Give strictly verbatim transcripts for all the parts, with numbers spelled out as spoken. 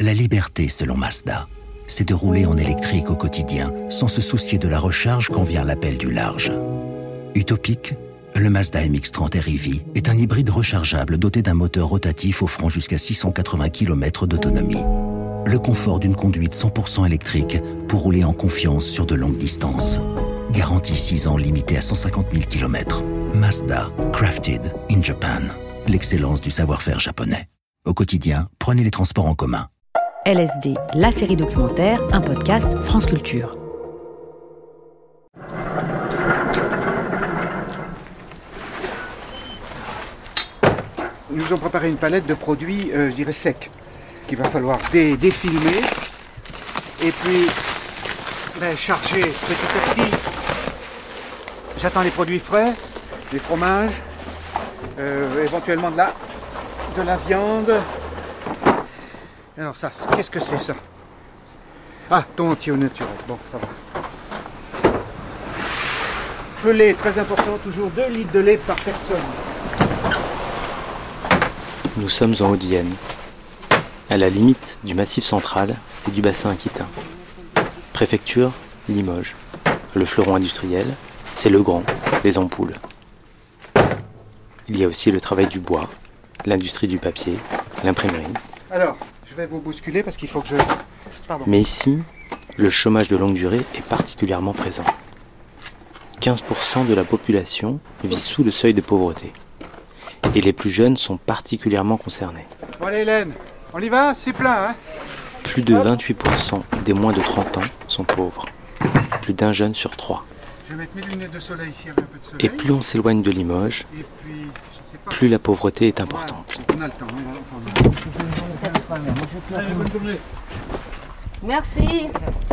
La liberté, selon Mazda, c'est de rouler en électrique au quotidien, sans se soucier de la recharge quand vient l'appel du large. Utopique, le Mazda M X trente R E V est un hybride rechargeable doté d'un moteur rotatif offrant jusqu'à six cent quatre-vingts kilomètres d'autonomie. Le confort d'une conduite cent pour cent électrique pour rouler en confiance sur de longues distances. Garantie six ans limitée à cent cinquante mille kilomètres. Mazda, crafted in Japan. L'excellence du savoir-faire japonais. Au quotidien, prenez les transports en commun. L S D, la série documentaire, un podcast France Culture. Ils nous ont préparé une palette de produits, euh, je dirais, secs, qu'il va falloir dé- défilmer et puis ben, charger petit à petit. J'attends les produits frais, les fromages, euh, éventuellement de la, de la viande. Alors ça, qu'est-ce que c'est ça? Ah, thon entier au naturel, bon, ça va. Le lait, très important, toujours deux litres de lait par personne. Nous sommes en Haute-Vienne, à la limite du Massif central et du bassin aquitain. Préfecture, Limoges. Le fleuron industriel, c'est le Grand, les ampoules. Il y a aussi le travail du bois, l'industrie du papier, l'imprimerie. Alors, je vais vous bousculer parce qu'il faut que je... Pardon. Mais ici, le chômage de longue durée est particulièrement présent. quinze pour cent de la population vit sous le seuil de pauvreté. Et les plus jeunes sont particulièrement concernés. Bon allez Hélène, on y va, c'est plein hein. Plus de vingt-huit pour cent des moins de trente ans sont pauvres. Plus d'un jeune sur trois. Je vais mettre mes lunettes de soleil ici avec un peu de soleil. Et plus on s'éloigne de Limoges, Et puis, je sais pas. plus la pauvreté est importante. On a le temps, on va Allez, bonne journée. Merci.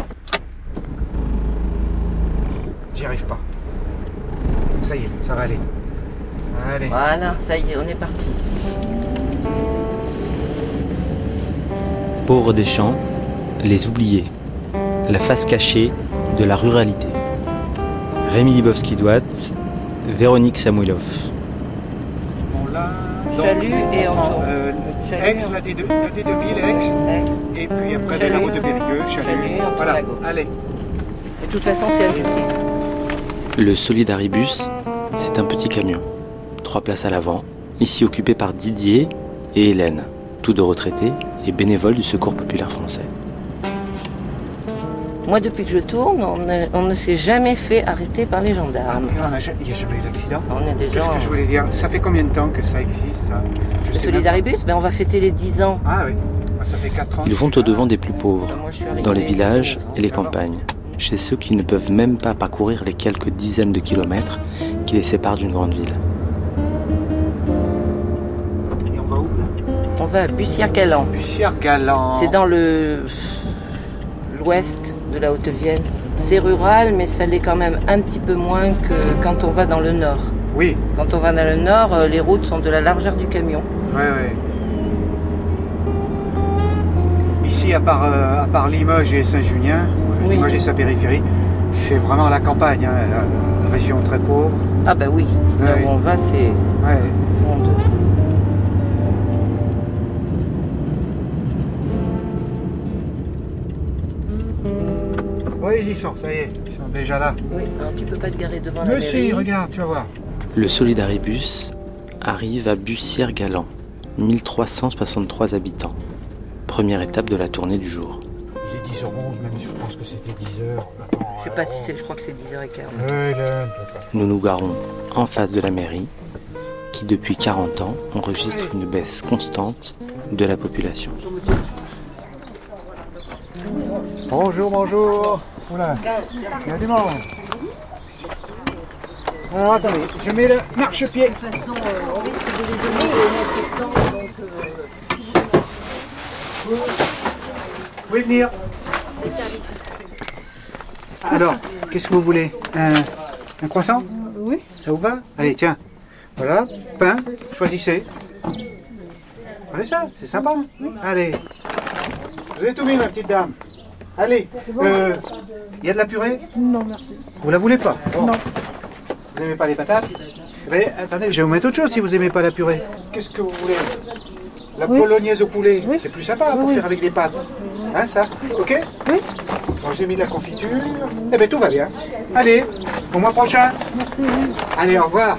J'y arrive pas. Ça y est, ça va aller. Allez. Voilà, ça y est, on est parti. Pauvres des champs, les oubliés. La face cachée de la ruralité. Rémi Libowski-Douat, Véronique Samoilov. Bon là. Chalut et Anjou. Euh, Chalut, Aix, on- la D deux, la D deux ville, Aix. Aix. Et puis après Chalut. la route de Périgueux, Chalut. Chalut, on tourne Voilà, à gauche. allez. De toute façon, c'est indiqué. Le Solidaribus, c'est un petit camion. Trois places à l'avant, ici occupé par Didier et Hélène, tous deux retraités et bénévoles du Secours populaire français. Moi, depuis que je tourne, on ne, on ne s'est jamais fait arrêter par les Ah, gendarmes. mais on a ja- il n'y a jamais eu d'accident. On est déjà Qu'est-ce que je voulais dire? Ça fait combien de temps que ça existe ça? Je Le sais même Solidaribus, ben, on va fêter les dix ans. pas. Ah oui, moi, ça fait quatre ans. Ils vont au-devant des plus pauvres, Moi, je suis arrivée- dans les villages et les campagnes, chez ceux qui ne peuvent même pas parcourir les quelques dizaines de kilomètres qui les séparent d'une grande ville. Et on va où là? On va à Bussière-Galant. Bussière-Galant. C'est dans le l'ouest de la Haute-Vienne. C'est rural, mais ça l'est quand même un petit peu moins que quand on va dans le nord. Oui, Quand on va dans le nord, euh, les routes sont de la largeur du camion. ouais, ouais. Ici, à part, euh, à part Limoges et Saint-Junien, Oui. Limoges et sa périphérie, c'est vraiment la campagne, hein, la, la région très pauvre. Ah bah oui, là Ouais. où on va, c'est Ouais. fond de... Oui, ils y sont, ça y est, ils sont déjà là. Oui, alors tu peux pas te garer devant la Mais si, mairie. regarde, tu vas voir. Le Solidaribus arrive à Bussière-Galant, mille trois cent soixante-trois habitants. Première étape de la tournée du jour. Il est dix heures onze, même je pense que c'était dix heures. Attends, Je sais pas si c'est, je crois que c'est dix heures quinze. Ouais, là, Nous nous garons en face de la mairie, qui depuis quarante ans enregistre une baisse constante de la population. Bonjour, bonjour. Oula, il y a du monde. Alors attendez, je mets le marchepied. De toute façon, on risque de les donner au temps, donc... Vous pouvez venir. Alors, qu'est-ce que vous voulez? Un, un croissant? Oui. Ça vous va? Allez, tiens. Voilà, pain, choisissez. Allez, ça, c'est sympa. Allez. Vous avez tout mis, ma petite dame. Allez, euh, il y a de la purée? Non, merci. Vous la voulez pas? Bon. Non. Vous n'aimez pas les patates? Eh bien, attendez, je vais vous mettre autre chose si vous n'aimez pas la purée. Qu'est-ce que vous voulez? La Oui. bolognaise au poulet, Oui. c'est plus sympa pour Oui. faire avec des pâtes. Hein, ça? Ok? Oui. Bon, j'ai mis de la confiture. Eh bien, tout va bien. Allez, au mois prochain. Merci, oui. Allez, au revoir.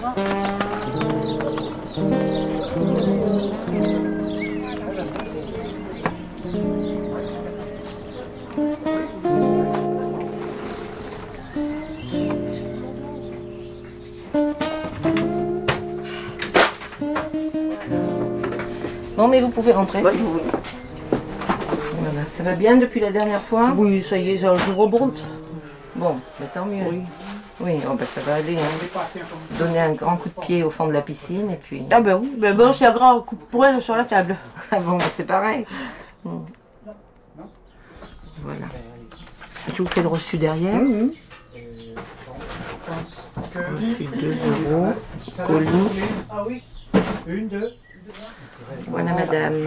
Bon, mais vous pouvez rentrer Ouais. si vous voulez. Voilà, ça va bien depuis la dernière fois? Oui, ça y est, ça, je remonte. Bon, bah, tant mieux. Oui. Oui, oh, bah, ça va aller. Hein. Donner un grand coup de pied au fond de la piscine et puis... Ah ben oui, ben bon, c'est un grand coup de poing sur la table. Ah bon, bah, c'est pareil. Hmm. Voilà. Je vous fais le reçu derrière. Mhm. Reçu deux euros. Colis. Ah oui. Une, deux. Voilà, madame.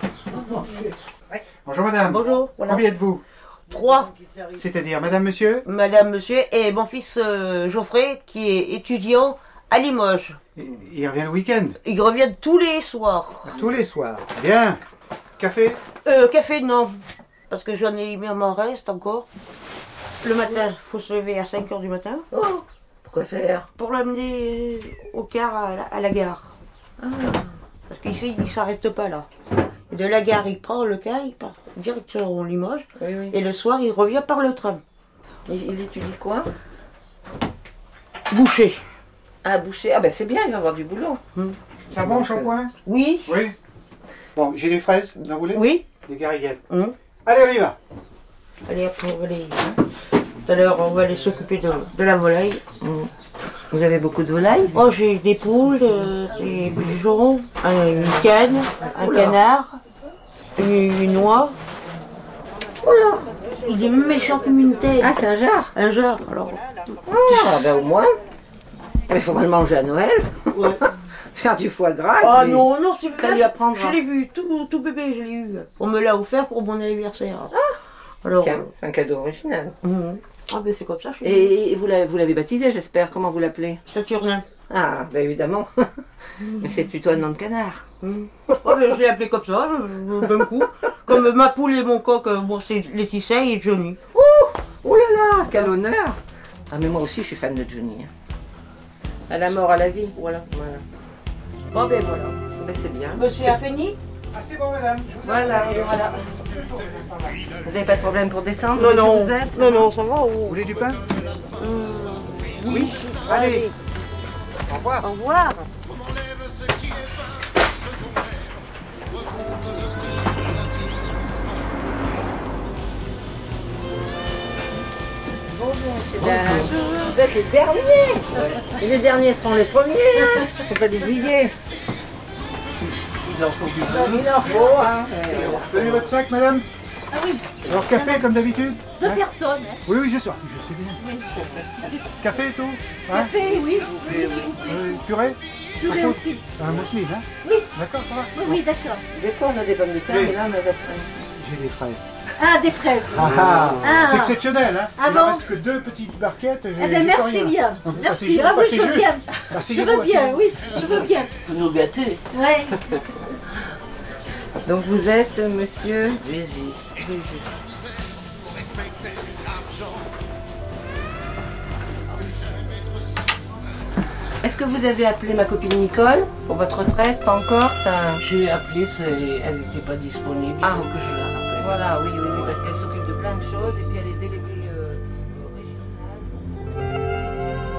Bonjour madame. Bonjour, voilà. Combien êtes-vous? Trois, C'est-à-dire madame, monsieur? madame, monsieur, et mon fils euh, Geoffrey, qui est étudiant à Limoges. Il il revient le week-end. Ils reviennent tous les soirs. Tous les soirs. Bien. Café? Euh, café, non. Parce que j'en ai mis à mon reste encore. Le matin, il faut se lever à cinq heures du matin. Oh, pourquoi faire? Pour l'amener au car à la, à la gare. Ah, Parce qu'ici, il ne s'arrête pas là. Et de la gare, il prend le car, il part direction Limoges. oui, oui. Et le soir, il revient par le tram. Il, il étudie quoi? Boucher. Ah, boucher. Ah, ben c'est bien, il va avoir du boulot. Ça va en shampoing? Oui. Oui. Bon, j'ai des fraises, vous en voulez? Oui. Des gariguettes. Hum. Allez, on y va. Allez, après, on va aller... Tout à l'heure, on va aller s'occuper de, de la volaille. Hmm. Vous avez beaucoup de volailles? Oh, j'ai des poules, euh, des pigeons, un- une canne, un Oula. canard, une, une oie. Oh là, il est méchant comme une tête. Ah, c'est un jar. Un genre, alors. Ah, ben au moins. Mais il faudra le manger à Noël. Ouais. Faire du foie gras. et Ah puis- non, non, c'est ça vrai, lui apprendra. Je l'ai vu, tout, tout bébé, je l'ai eu. On me l'a offert pour mon anniversaire. Alors, Tiens, un cadeau original. euh, mhm. Ah ben c'est comme ça, je suis Et vous l'avez, vous l'avez baptisé, j'espère. Comment vous l'appelez? Saturnin. Ah, ben évidemment. Mais c'est plutôt un nom de canard. Mhm. Ah ben, je l'ai appelé comme ça, je- je- d'un coup. Comme ma poule et mon coq, euh, bon, c'est Laetitia et Johnny. Oh là là, quel honneur. Ah, mais moi aussi, je suis fan de Johnny. À la mort, à la vie. Voilà. Voilà. Bon ben voilà. Ben, c'est bien. Monsieur a fini? Ah, c'est bon, madame. Je vous Voilà. Voilà. Vous n'avez pas de problème pour descendre? Non, où non, vous êtes non, non, ça va. Vous oh. voulez du pain? Oui. Allez. Au revoir. Au revoir. Bon, bien, c'est Vous êtes les derniers. Et les derniers seront les premiers. Hein. Faut pas l'oublier. Il en faut du Il en faut, hein. Tenez votre sac, madame. Ah oui, Alors, café, comme d'habitude? deux Hein? personnes. hein. Oui, oui, je suis. Je suis bien. Café et tout? Hein? Café, oui, oui, s'il vous plaît. Euh, purée? Purée aussi. Un mousseline, hein? Oui. D'accord, ça va? Oui, oui, d'accord. Des fois, on a des pommes de terre, Oui. mais là, on a des fraises. J'ai des fraises. Ah, des fraises. Ah ah! Ah. C'est exceptionnel, hein? Ah Il bon? ne reste que deux petites barquettes. Eh bien, merci bien. Donc, vous Merci. passez- Ah vous oui, passez je veux juste. bien. Merci, Je vous, veux merci. bien, oui, je veux bien. Vous nous gâtez. Ouais. Donc, vous êtes euh, monsieur Vas-y. Est-ce que vous avez appelé ma copine Nicole pour votre retraite? Pas encore, ça. J'ai appelé, c'est- elle n'était pas disponible. Il Ah. faut que je la rappelle. Voilà, oui, oui, oui, parce qu'elle s'occupe de plein de choses et puis elle est déléguée euh, régionale.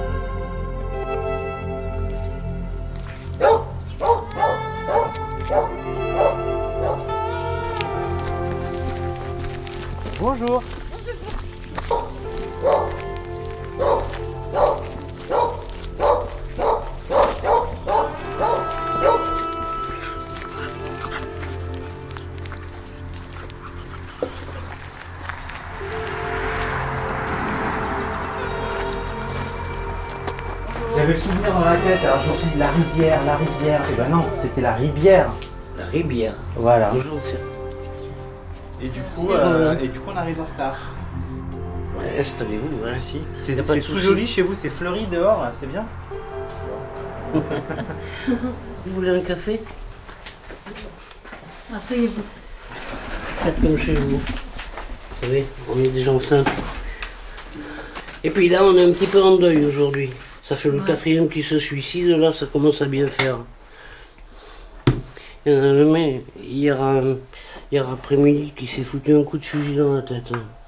Bonjour. J'avais le souvenir dans la tête, alors je me suis dit la rivière, la rivière. Et ben non, c'était la ribière. La ribière. Voilà. Bonjour, c'est... Et du coup, C'est euh, vrai. et du coup on arrive en retard. Ouais, installez-vous, hein. Si. C'est Y a pas de c'est tout souci. joli chez vous, c'est fleuri dehors, c'est bien. Vous voulez un café? Asseyez-vous. Faites comme chez vous. Vous savez, on est des gens simples. Et puis là, on est un petit peu en deuil aujourd'hui. Ça fait le ouais. quatrième qui se suicide, là, ça commence à bien faire. Il y en a un, mais hier, euh, hier après-midi, qui s'est foutu un coup de fusil dans la tête.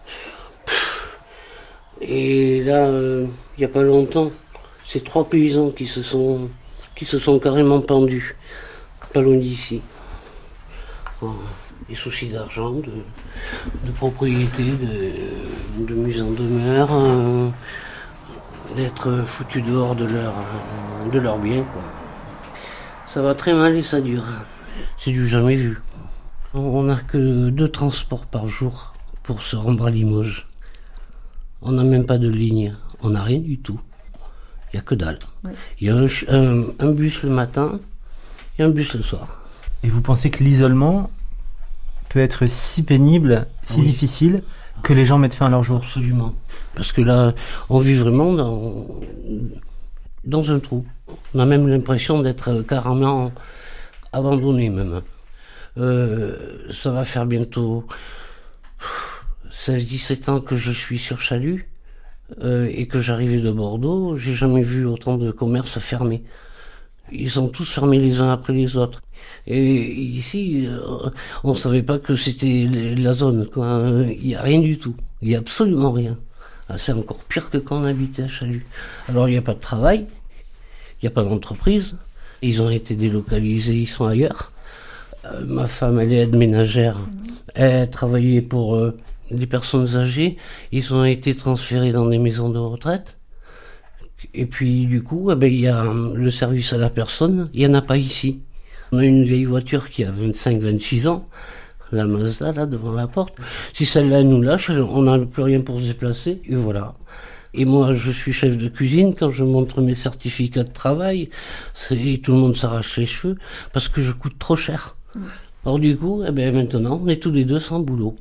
Et là, euh, il n'y a pas longtemps, c'est trois paysans qui se sont, qui se sont carrément pendus, pas loin d'ici. Oh, des soucis d'argent, de, de propriété, de, de mise en demeure, euh, d'être foutus dehors de leur, de leur bien, quoi. Ça va très mal et ça dure. C'est du jamais vu. On n'a que deux transports par jour pour se rendre à Limoges. On n'a même pas de ligne, on n'a rien du tout. Il n'y a que dalle. Oui. Il y a un, un, un bus le matin et un bus le soir. Et vous pensez que l'isolement peut être si pénible, si oui. difficile, que les gens mettent fin à leur jour? Absolument. Parce que là, on vit vraiment dans, dans un trou. On a même l'impression d'être carrément abandonné même. Euh, ça va faire bientôt seize dix-sept ans que je suis sur Chalut euh, et que j'arrivais de Bordeaux. J'ai jamais vu autant de commerces fermés. Ils ont tous fermé les uns après les autres. Et ici, euh, on ne savait pas que c'était la zone, quoi. Il n'y a rien du tout. Il n'y a absolument rien. Ah, c'est encore pire que quand on habitait à Chalut. Alors il n'y a pas de travail, il n'y a pas d'entreprise. Ils ont été délocalisés, ils sont ailleurs. Euh, ma femme, elle est aide ménagère. Elle travaillait pour euh, les personnes âgées. Ils ont été transférés dans des maisons de retraite. Et puis du coup, eh ben, il y a le service à la personne, il n'y en a pas ici. On a une vieille voiture qui a vingt-cinq vingt-six ans, la Mazda là devant la porte. Si celle-là nous lâche, on n'a plus rien pour se déplacer, et voilà. Et moi, je suis chef de cuisine, quand je montre mes certificats de travail, c'est, tout le monde s'arrache les cheveux, parce que je coûte trop cher. Alors du coup, eh ben, maintenant, on est tous les deux sans boulot.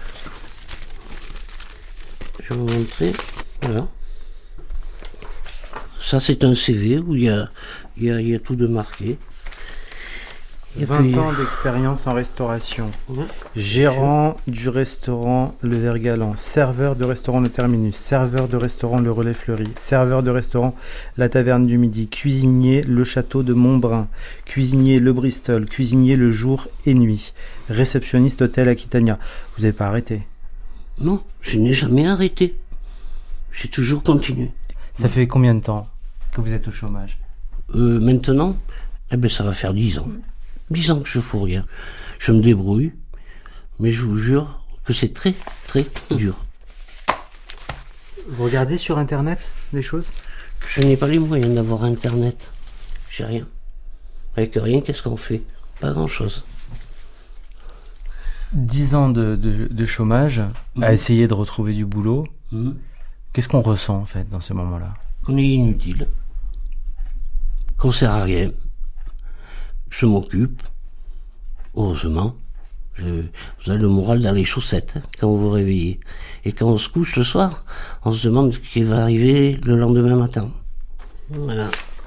Je vais vous montrer, voilà. Ça, c'est un C V où il y a, il y a, il y a tout de marqué. Et vingt puis... ans d'expérience en restauration. Ouais. Gérant du restaurant Le Vergalant, serveur de restaurant Le Terminus, serveur de restaurant Le Relais Fleuri, serveur de restaurant La Taverne du Midi, cuisinier Le Château de Montbrun, cuisinier Le Bristol, cuisinier Le Jour et Nuit, réceptionniste Hôtel Aquitania. Vous n'avez pas arrêté? Non, je n'ai jamais arrêté. J'ai toujours continué. Ça fait combien de temps que vous êtes au chômage? euh, Maintenant, eh ben, ça va faire dix ans. Dix ans que je fous rien. Je me débrouille, mais je vous jure que c'est très, très dur. Vous regardez sur Internet des choses? Je n'ai pas les moyens d'avoir Internet. J'ai rien. Avec rien, qu'est-ce qu'on fait? Pas grand-chose. Dix ans de, de, de chômage, mmh. à essayer de retrouver du boulot. Mmh. Qu'est-ce qu'on ressent, en fait, dans ce moment-là? Qu'on est inutile. Qu'on sert à rien. Je m'occupe. Heureusement. Je, vous avez le moral dans les chaussettes, hein, quand vous vous réveillez. Et quand on se couche le soir, on se demande ce qui va arriver le lendemain matin. Voilà.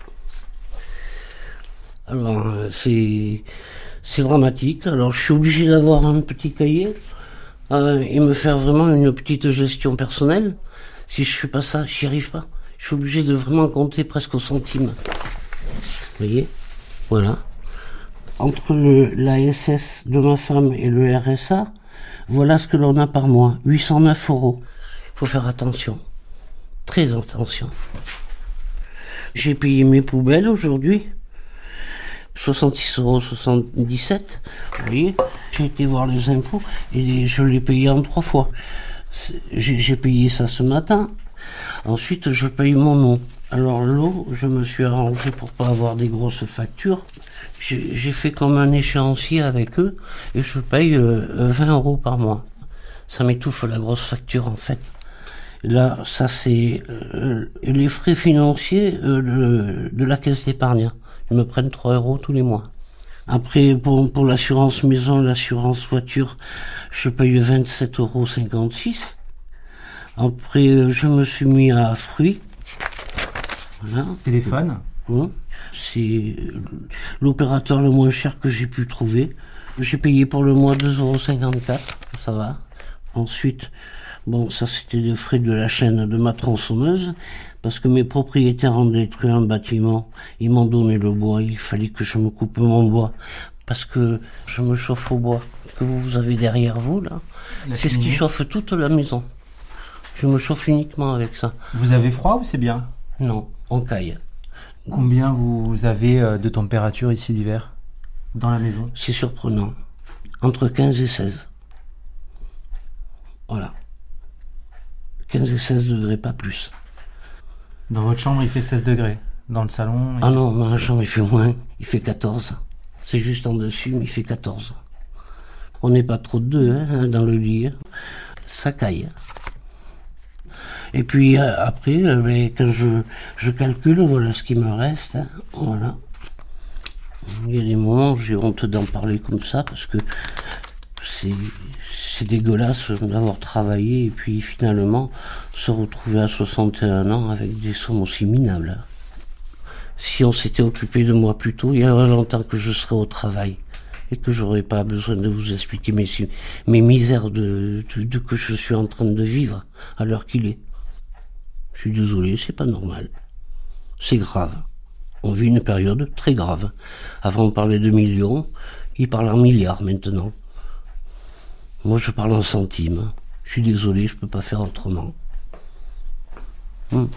Alors, c'est, c'est dramatique. Alors, je suis obligé d'avoir un petit cahier, euh, et me faire vraiment une petite gestion personnelle. Si je fais pas ça, j'y arrive pas. Je suis obligé de vraiment compter presque au centime. Vous voyez? Voilà. Entre le, la S S de ma femme et le R S A, voilà ce que l'on a par mois. huit cent neuf euros. Il faut faire attention. Très attention. J'ai payé mes poubelles aujourd'hui. soixante-six euros soixante-dix-sept. Vous voyez? J'ai été voir les impôts et je l'ai payé en trois fois. J'ai, j'ai payé ça ce matin. Ensuite, je paye mon eau. Alors l'eau, je me suis arrangé pour pas avoir des grosses factures. J'ai, j'ai fait comme un échéancier avec eux et je paye euh, vingt euros par mois. Ça m'étouffe la grosse facture en fait. Là, ça c'est euh, les frais financiers euh, de, de la caisse d'épargne. Ils me prennent trois euros tous les mois. Après, pour, pour l'assurance maison, l'assurance voiture, je paye vingt-sept euros cinquante-six. Après, je me suis mis à fruits. Voilà. Téléphone. Mmh. C'est l'opérateur le moins cher que j'ai pu trouver. J'ai payé pour le mois deux euros cinquante-quatre, ça va. Ensuite, bon, ça c'était des frais de la chaîne de ma tronçonneuse, parce que mes propriétaires ont détruit un bâtiment, ils m'ont donné le bois, il fallait que je me coupe mon bois, parce que je me chauffe au bois que vous avez derrière vous, là. La c'est cheminée. Ce qui chauffe toute la maison. Je me chauffe uniquement avec ça. Vous avez froid ou c'est bien? Non, on caille. Combien vous avez de température ici l'hiver, dans la maison? C'est surprenant. Entre quinze et seize. Voilà. quinze et seize degrés, pas plus. Dans votre chambre, il fait seize degrés. Dans le salon... Ah non, dans la chambre, il fait moins. Il fait quatorze. C'est juste en dessus, mais il fait quatorze. On n'est pas trop de deux, hein, dans le lit. Ça caille. Et puis euh, après, euh, ben, quand je, je calcule, voilà ce qui me reste. Hein, voilà. Il y a des moments où j'ai honte d'en parler comme ça, parce que c'est, c'est dégueulasse d'avoir travaillé et puis finalement se retrouver à soixante et un ans avec des sommes aussi minables. Si on s'était occupé de moi plus tôt, il y a longtemps que je serais au travail et que j'aurais pas besoin de vous expliquer mes, mes misères de, de, de que je suis en train de vivre à l'heure qu'il est. Je suis désolé, c'est pas normal. C'est grave. On vit une période très grave. Avant on parlait de millions, ils parlent en milliards maintenant. Moi je parle en centimes. Je suis désolé, je peux pas faire autrement. Hum.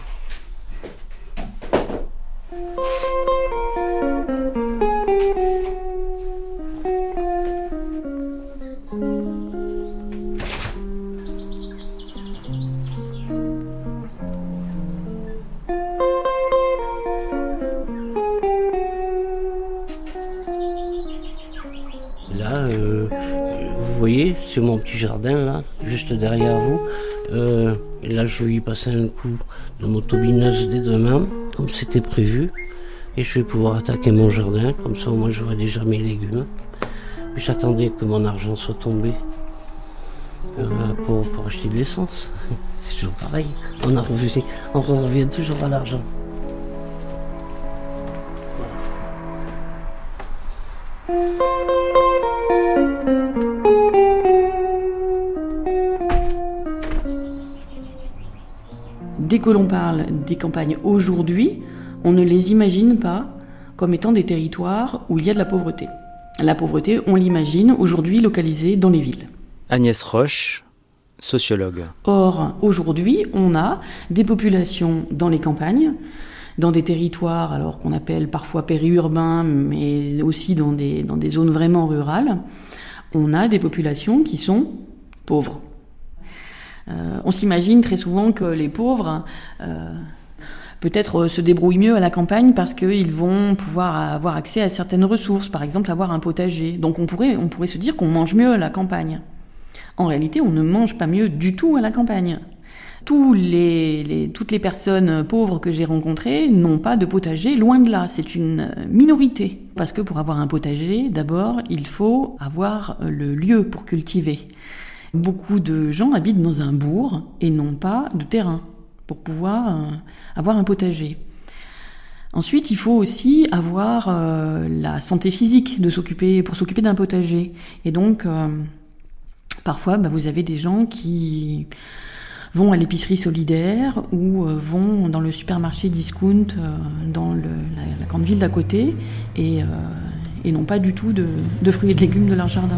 Vous voyez, c'est mon petit jardin là, juste derrière vous. Euh, et là, je vais y passer un coup de motobineuse dès demain, comme c'était prévu. Et je vais pouvoir attaquer mon jardin, comme ça au moins j'aurai déjà mes légumes. Puis j'attendais que mon argent soit tombé euh, pour, pour acheter de l'essence. C'est toujours pareil, on, a revenu, on revient toujours à l'argent. Dès que l'on parle des campagnes aujourd'hui, on ne les imagine pas comme étant des territoires où il y a de la pauvreté. La pauvreté, on l'imagine aujourd'hui localisée dans les villes. Agnès Roche, sociologue. Or, aujourd'hui, on a des populations dans les campagnes, dans des territoires alors qu'on appelle parfois périurbains, mais aussi dans des, dans des zones vraiment rurales. On a des populations qui sont pauvres. Euh, on s'imagine très souvent que les pauvres euh, peut-être se débrouillent mieux à la campagne parce qu'ils vont pouvoir avoir accès à certaines ressources, par exemple avoir un potager. Donc on pourrait, on pourrait se dire qu'on mange mieux à la campagne. En réalité, on ne mange pas mieux du tout à la campagne. Tous les, les, toutes les personnes pauvres que j'ai rencontrées n'ont pas de potager, loin de là, c'est une minorité. Parce que pour avoir un potager, d'abord, il faut avoir le lieu pour cultiver. Beaucoup de gens habitent dans un bourg et n'ont pas de terrain pour pouvoir euh, avoir un potager. Ensuite, il faut aussi avoir euh, la santé physique de s'occuper, pour s'occuper d'un potager. Et donc, euh, parfois, bah, vous avez des gens qui vont à l'épicerie solidaire ou euh, vont dans le supermarché discount euh, dans le, la, la grande ville d'à côté et, euh, et n'ont pas du tout de, de fruits et de légumes de leur jardin.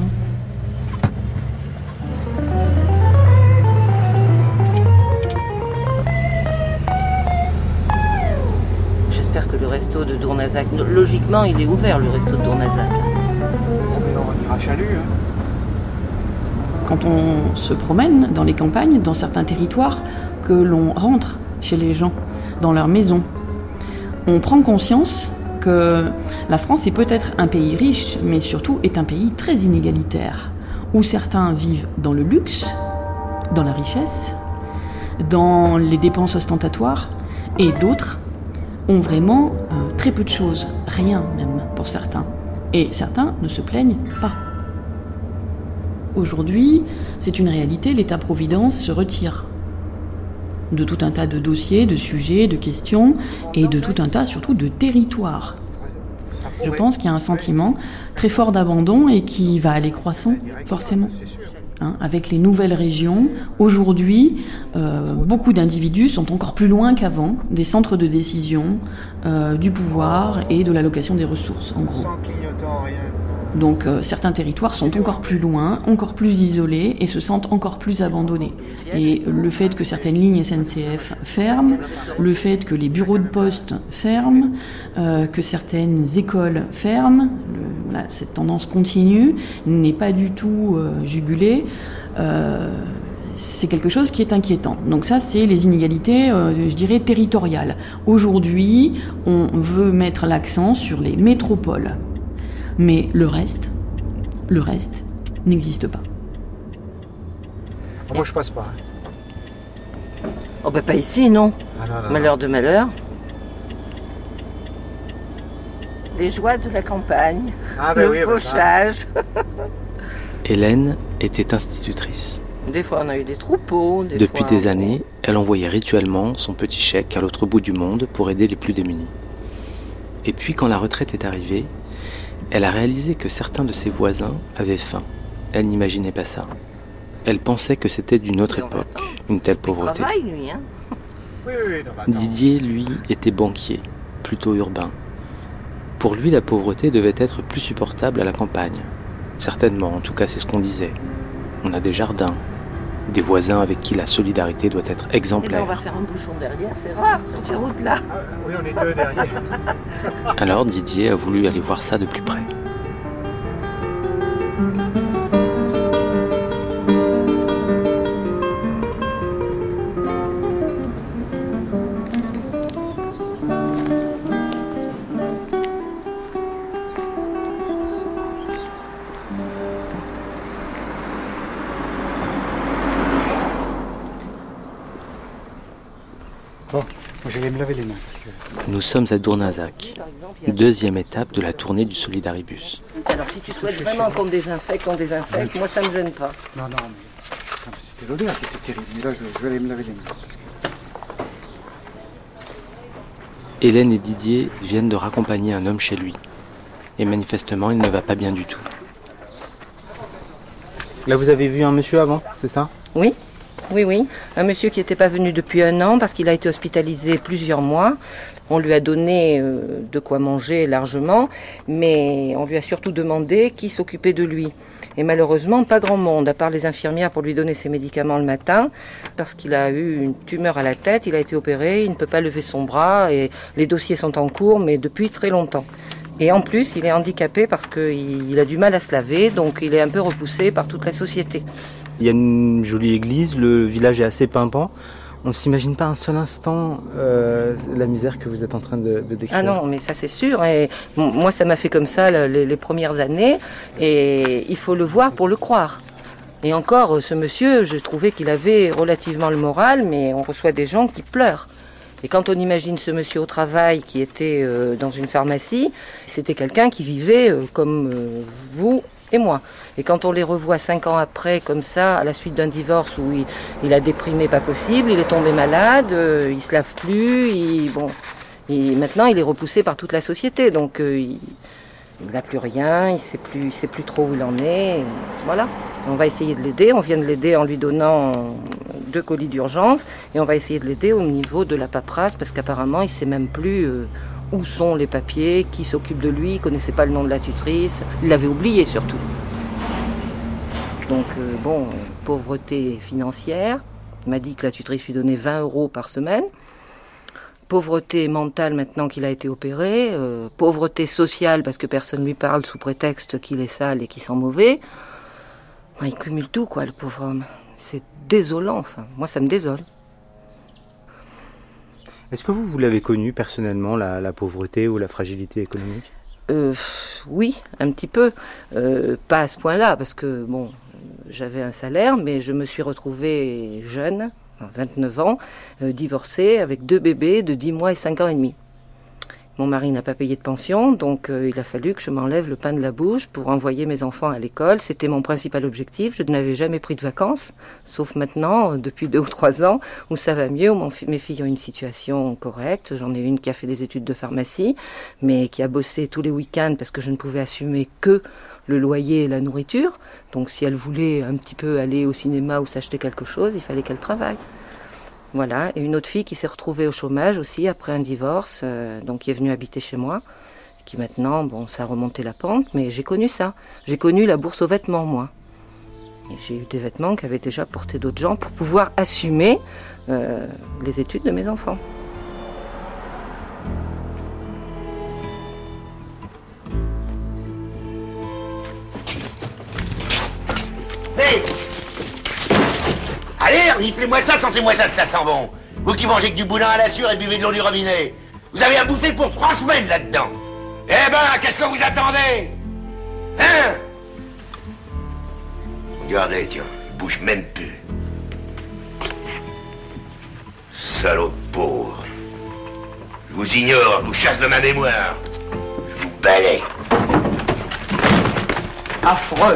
J'espère que le resto de Dournazac, logiquement il est ouvert le resto de Dournazac. Oh mais on ira chalut, hein. Quand on se promène dans les campagnes, dans certains territoires, que l'on rentre chez les gens, dans leur maison, on prend conscience que la France est peut-être un pays riche, mais surtout est un pays très inégalitaire, où certains vivent dans le luxe, dans la richesse, dans les dépenses ostentatoires, et d'autres ont vraiment euh, très peu de choses, rien même pour certains. Et certains ne se plaignent pas. Aujourd'hui, c'est une réalité, l'État-providence se retire de tout un tas de dossiers, de sujets, de questions, et de tout un tas surtout de territoires. Je pense qu'il y a un sentiment très fort d'abandon et qui va aller croissant, forcément. Hein, avec les nouvelles régions, aujourd'hui, euh, beaucoup d'individus sont encore plus loin qu'avant des centres de décision, euh, du pouvoir et de l'allocation des ressources, en gros. Donc euh, certains territoires sont encore plus loin, encore plus isolés et se sentent encore plus abandonnés. Et le fait que certaines lignes S N C F ferment, le fait que les bureaux de poste ferment, euh, que certaines écoles ferment, le, voilà, cette tendance continue n'est pas du tout euh, jugulée. Euh, c'est quelque chose qui est inquiétant. Donc ça, c'est les inégalités, euh, je dirais, territoriales. Aujourd'hui, on veut mettre l'accent sur les métropoles. Mais le reste, le reste n'existe pas. Moi, je passe pas. Oh ben pas ici, non. Ah, non, non malheur non. de malheur. Les joies de la campagne, ah, ben le oui, fauchage. Ben Hélène était institutrice. Des fois, on a eu des troupeaux. Des Depuis fois, des années, elle envoyait rituellement son petit chèque à l'autre bout du monde pour aider les plus démunis. Et puis, quand la retraite est arrivée, elle a réalisé que certains de ses voisins avaient faim. Elle n'imaginait pas ça. Elle pensait que c'était d'une autre époque, une telle pauvreté. Il travaille, lui, hein. Oui, oui, non, bah, Didier, lui, était banquier, plutôt urbain. Pour lui, la pauvreté devait être plus supportable à la campagne. Certainement, en tout cas, c'est ce qu'on disait. On a des jardins, des voisins avec qui la solidarité doit être exemplaire. Et ben on va faire un bouchon derrière, c'est rare sur ces routes-là. Ah, oui, on est deux derrière. Alors Didier a voulu aller voir ça de plus près. Bon, moi j'allais me laver les mains. Parce que... Nous sommes à Dournazac, deuxième étape de la tournée du Solidaribus. Alors si tu souhaites vraiment qu'on désinfecte, on désinfecte, moi ça me gêne pas. Non, non, mais, non, mais c'était l'odeur qui était terrible. Mais là, je, je vais aller me laver les mains. Parce que... Hélène et Didier viennent de raccompagner un homme chez lui. Et manifestement, il ne va pas bien du tout. Là, vous avez vu un monsieur avant, c'est ça ? Oui. Oui, oui, un monsieur qui n'était pas venu depuis un an parce qu'il a été hospitalisé plusieurs mois. On lui a donné euh, de quoi manger largement, mais on lui a surtout demandé qui s'occupait de lui. Et malheureusement, pas grand monde, à part les infirmières pour lui donner ses médicaments le matin, parce qu'il a eu une tumeur à la tête, il a été opéré, il ne peut pas lever son bras, et les dossiers sont en cours, mais depuis très longtemps. Et en plus, il est handicapé parce qu'il a du mal à se laver, donc il est un peu repoussé par toute la société. Il y a une jolie église, le village est assez pimpant. On ne s'imagine pas un seul instant euh, la misère que vous êtes en train de, de décrire. Ah non, mais ça c'est sûr. Et bon, moi, ça m'a fait comme ça les, les premières années. Et il faut le voir pour le croire. Et encore, ce monsieur, je trouvais qu'il avait relativement le moral, mais on reçoit des gens qui pleurent. Et quand on imagine ce monsieur au travail qui était euh, dans une pharmacie, c'était quelqu'un qui vivait euh, comme euh, vous et moi. Et quand on les revoit cinq ans après, comme ça, à la suite d'un divorce où il, il a déprimé pas possible, il est tombé malade, euh, il se lave plus, il, bon, il, maintenant il est repoussé par toute la société, donc euh, il n'a plus rien, il sait plus, il sait plus trop où il en est. Et voilà. On va essayer de l'aider. On vient de l'aider en lui donnant deux colis d'urgence, et on va essayer de l'aider au niveau de la paperasse, parce qu'apparemment il sait même plus euh, où sont les papiers, qui s'occupe de lui, il ne connaissait pas le nom de la tutrice, il l'avait oublié surtout. Donc euh, bon, euh, pauvreté financière, il m'a dit que la tutrice lui donnait vingt euros par semaine, pauvreté mentale maintenant qu'il a été opéré, euh, pauvreté sociale parce que personne ne lui parle sous prétexte qu'il est sale et qu'il sent mauvais. Enfin, il cumule tout, quoi, le pauvre homme. C'est désolant, enfin, moi ça me désole. Est-ce que vous, vous l'avez connu personnellement, la, la pauvreté ou la fragilité économique ? euh, Oui, un petit peu. Euh, pas à ce point-là, parce que bon, j'avais un salaire, mais je me suis retrouvée jeune, vingt-neuf ans, euh, divorcée, avec deux bébés de dix mois et cinq ans et demi. Mon mari n'a pas payé de pension, donc euh, il a fallu que je m'enlève le pain de la bouche pour envoyer mes enfants à l'école. C'était mon principal objectif. Je n'avais jamais pris de vacances, sauf maintenant, depuis deux ou trois ans, où ça va mieux, où mon fi- mes filles ont une situation correcte. J'en ai une qui a fait des études de pharmacie, mais qui a bossé tous les week-ends parce que je ne pouvais assumer que le loyer et la nourriture. Donc si elle voulait un petit peu aller au cinéma ou s'acheter quelque chose, il fallait qu'elle travaille. Voilà, et une autre fille qui s'est retrouvée au chômage aussi après un divorce, euh, donc qui est venue habiter chez moi, qui maintenant, bon, ça a remonté la pente, mais j'ai connu ça. J'ai connu la bourse aux vêtements, moi. Et j'ai eu des vêtements qu'avaient déjà porté d'autres gens pour pouvoir assumer euh, les études de mes enfants. Hey! Allez, reniflez-moi ça, sentez-moi ça, ça sent bon. Vous qui mangez que du boudin à la sûre et buvez de l'eau du robinet. Vous avez à bouffer pour trois semaines là-dedans. Eh ben, qu'est-ce que vous attendez? Hein? Regardez, tiens, il bouge même plus. Salaud pauvre. Je vous ignore, je vous chasse de ma mémoire. Je vous balaie. Affreux.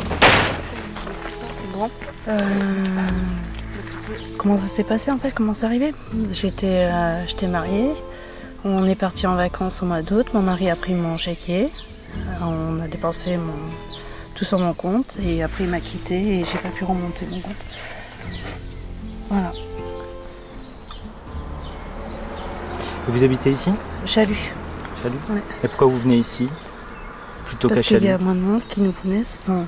Euh, comment ça s'est passé en fait? Comment c'est arrivé? J'étais euh, j'étais mariée. On est parti en vacances au mois d'août. Mon mari a pris mon chéquier. On a dépensé mon, tout sur mon compte et après il m'a quitté et j'ai pas pu remonter mon compte. Voilà. Vous habitez ici? Chalut. Chalut. Ouais. Et pourquoi vous venez ici plutôt qu'à Parce Chalut? qu'il y a moins de monde qui nous connaissent. Bon.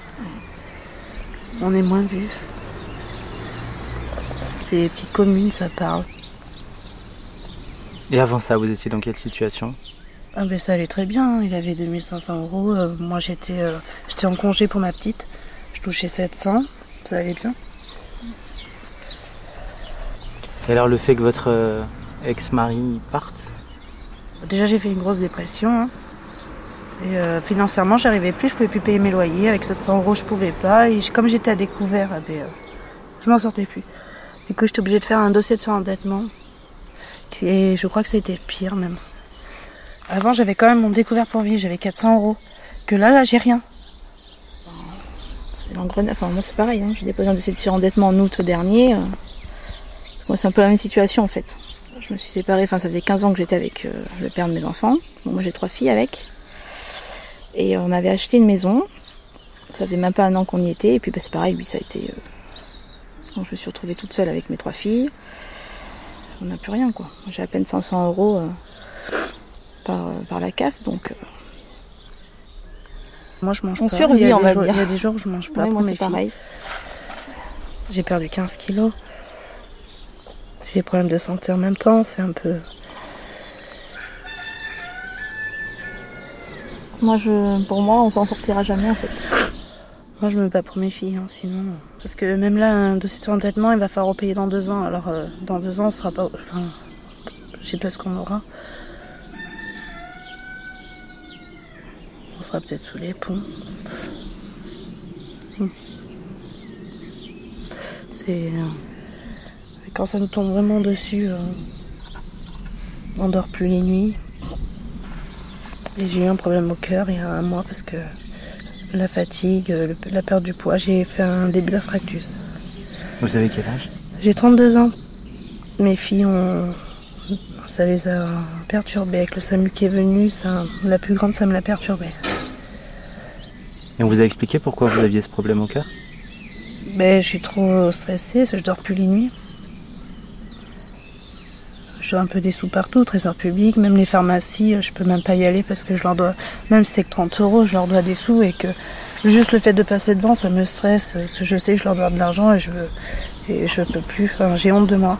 On est moins vus. C'est les petites communes, ça parle. Et avant ça, vous étiez dans quelle situation? Ah ben ça allait très bien, il avait deux mille cinq cents euros. Euh, moi j'étais euh, j'étais en congé pour ma petite. Je touchais sept cents, ça allait bien. Et alors le fait que votre euh, ex-mari parte? Déjà j'ai fait une grosse dépression. Hein. Et euh, financièrement j'arrivais plus, je pouvais plus payer mes loyers. Avec sept cents euros je pouvais pas. Et comme j'étais à découvert, eh ben, euh, je m'en sortais plus. Du coup j'étais obligée de faire un dossier de surendettement. Et je crois que c'était pire même. Avant j'avais quand même mon découvert pour vivre, j'avais quatre cents euros. Que là, là j'ai rien. C'est l'engrenage. Enfin moi c'est pareil, hein. J'ai déposé un dossier de surendettement en août dernier. Euh... Moi c'est un peu la même situation en fait. Je me suis séparée, enfin ça faisait quinze ans que j'étais avec euh, le père de mes enfants. Bon, moi j'ai trois filles avec. Et on avait acheté une maison. Ça faisait même pas un an qu'on y était. Et puis bah, c'est pareil, lui ça a été... Euh... Donc, je me suis retrouvée toute seule avec mes trois filles. On n'a plus rien quoi. J'ai à peine cinq cents euros euh, par, euh, par la C A F. Donc... Euh... Moi je mange on pas. survit, il y a on va jours, dire. Il y a des jours où je mange pas ouais, pour moi, mes c'est filles. pareil. J'ai perdu quinze kilos. J'ai des problèmes de santé en même temps, c'est un peu... Moi, je, pour moi, on s'en sortira jamais en fait. Moi, je me bats pour mes filles, hein, sinon... Parce que même là, un dossier de surendettement, il va falloir repayer dans deux ans. Alors, euh, dans deux ans, on sera pas... Enfin, je sais pas ce qu'on aura. On sera peut-être sous les ponts. Hmm. C'est... Euh... Quand ça nous tombe vraiment dessus, euh... on dort plus les nuits. Et j'ai eu un problème au cœur il y a un mois parce que la fatigue, le, la perte du poids, j'ai fait un début d'infarctus. Vous avez quel âge? J'ai trente-deux ans. Mes filles ont... Ça les a perturbées. Avec le SAMU qui est venu, ça... la plus grande, ça me l'a perturbée. Et on vous a expliqué pourquoi vous aviez ce problème au cœur? Ben, je suis trop stressée, je dors plus les nuits. J'ai un peu des sous partout, trésor public, même les pharmacies, je peux même pas y aller parce que je leur dois, même si c'est que trente euros, je leur dois des sous et que juste le fait de passer devant, ça me stresse. Je sais que je leur dois de l'argent et je veux, et je peux plus, enfin, j'ai honte de moi.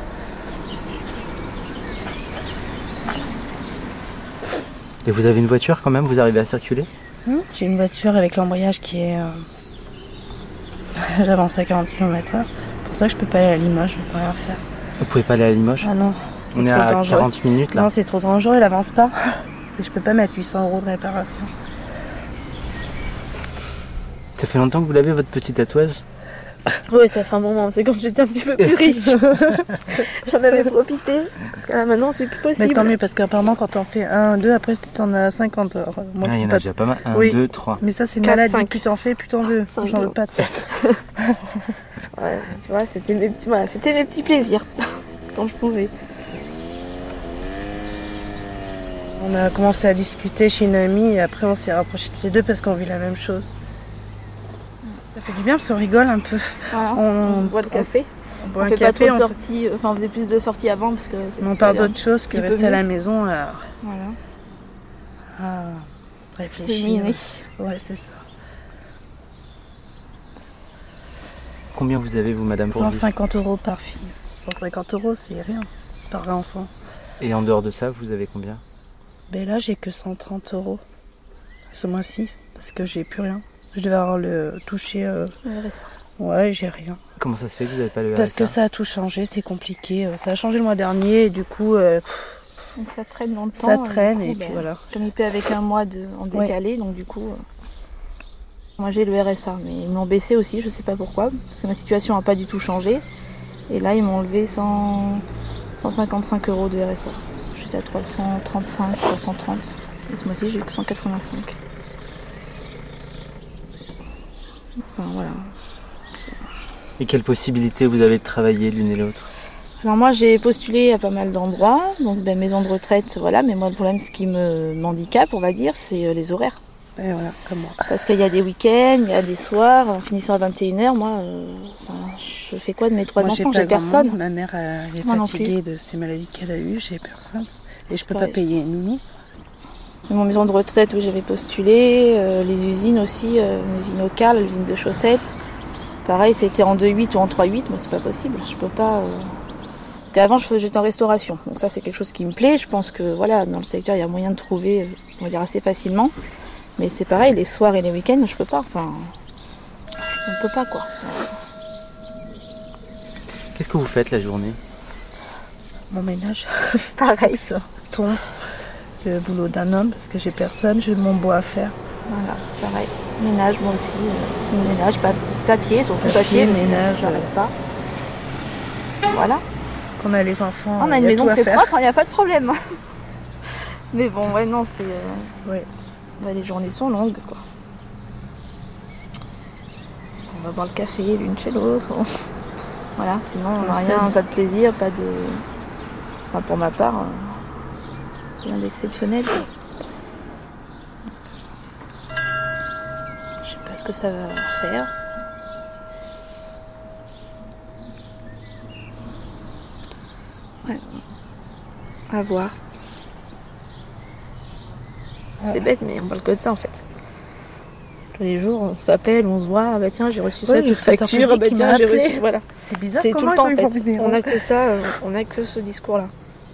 Et vous avez une voiture quand même, vous arrivez à circuler? Hum, j'ai une voiture avec l'embrayage qui est... Euh... J'avance à quarante kilomètres heure, c'est pour ça que je peux pas aller à Limoges, je peux rien faire. Vous pouvez pas aller à Limoges? Ah non. On est à dangereux. quarante minutes là. Non, c'est trop dangereux, il avance pas. Et je peux pas mettre huit cents euros de réparation. Ça fait longtemps que vous l'avez votre petit tatouage? Oui, ça fait un moment, c'est quand j'étais un petit peu plus riche. J'en avais profité, parce que là maintenant c'est plus possible. Mais tant mieux, parce qu'apparemment quand t'en fais un, deux, après si t'en as cinquante. Alors, moi, Ah, il y en a pas... déjà pas mal. Un, oui. deux, trois. Mais ça c'est Quatre, malade, cinq. plus t'en fais, plus t'en veux. Cinq, J'en veux non. pas de ça. Ouais, tu vois, c'était mes petits, voilà, c'était mes petits plaisirs, quand je pouvais. On a commencé à discuter chez une amie et après on s'est rapprochés tous les deux parce qu'on vit la même chose. Ça fait du bien parce qu'on rigole un peu. Voilà, on, on se boit le café. On, on On, boit un fait café, pas trop de on sorties, enfin on faisait plus de sorties avant parce que fait... on parle d'autre chose que rester à la maison à, voilà. à réfléchir. Ruminer. Ouais, c'est ça. Combien vous avez, vous, madame, pour cent vivre ? cinquante euros par fille. cent cinquante euros, c'est rien par enfant. Et en dehors de ça, vous avez combien ? Ben là, j'ai que cent trente euros ce mois-ci parce que j'ai plus rien. Je devais avoir le toucher. Euh... Le R S A. Ouais, j'ai rien. Comment ça se fait que vous n'avez pas le R S A ? Parce que ça a tout changé, c'est compliqué. Ça a changé le mois dernier et du coup. Euh... Donc ça traîne dans le temps. Ça traîne et, et, coup, et puis ben, voilà. Comme il paie avec un mois de, en décalé, ouais. Donc du coup. Euh... Moi j'ai le R S A, mais ils m'ont baissé aussi, je sais pas pourquoi, parce que ma situation n'a pas du tout changé. Et là ils m'ont enlevé cent... cent cinquante-cinq euros de R S A. J'étais à trois cent trente-cinq, trois cent trente. Et ce mois-ci j'ai eu que cent quatre-vingt-cinq. Enfin voilà. Et quelles possibilités vous avez de travailler l'une et l'autre ? Alors moi j'ai postulé à pas mal d'endroits, donc ben, maison de retraite, voilà, mais moi le problème, ce qui me m'handicape, on va dire, c'est les horaires. Et voilà, comme moi. Parce qu'il y a des week-ends, il y a des soirs, en finissant à vingt et une heures, moi, euh, je fais quoi de mes trois moi, enfants ? J'ai, j'ai personne. Ma mère elle est moi fatiguée de ces maladies qu'elle a eues, j'ai personne. Et je peux ouais. pas payer une nounou. Mon maison de retraite où j'avais postulé, euh, les usines aussi, euh, une usine au Carl, l'usine de chaussettes. Pareil, c'était en deux huit ou en trois huit, moi c'est pas possible, je peux pas... Euh... Parce qu'avant je faisais, j'étais en restauration, donc ça c'est quelque chose qui me plaît, je pense que voilà, dans le secteur il y a moyen de trouver, on va dire assez facilement. Mais c'est pareil, les soirs et les week-ends, je peux pas. Enfin, on peut pas quoi. Qu'est-ce que vous faites la journée ? Mon ménage. Pareil ça. Ton, le boulot d'un homme parce que j'ai personne, j'ai mon bois à faire. Voilà, c'est pareil. Ménage moi aussi. Euh, ménage, pa- papier, surtout papier. papier ménage. J'arrête euh... pas. Voilà. Quand on a les enfants. On a une maison très propre, il n'y a pas de problème. Mais bon, ouais, non, c'est. Euh... Ouais. Bah, les journées sont longues, quoi. On va boire le café l'une chez l'autre. Voilà, sinon on n'a rien, pas de plaisir, pas de... Enfin, pour ma part, euh, rien d'exceptionnel. Je sais pas ce que ça va faire. Ouais. À voir. C'est bête, mais on parle que de ça en fait. Tous les jours, on s'appelle, on se voit. Ah bah tiens, j'ai reçu oui, ça, toute facture. Ah bah tiens, j'ai reçu. Voilà. C'est bizarre. C'est tout le temps en fait. On a a que ça, euh, on a que ce discours-là.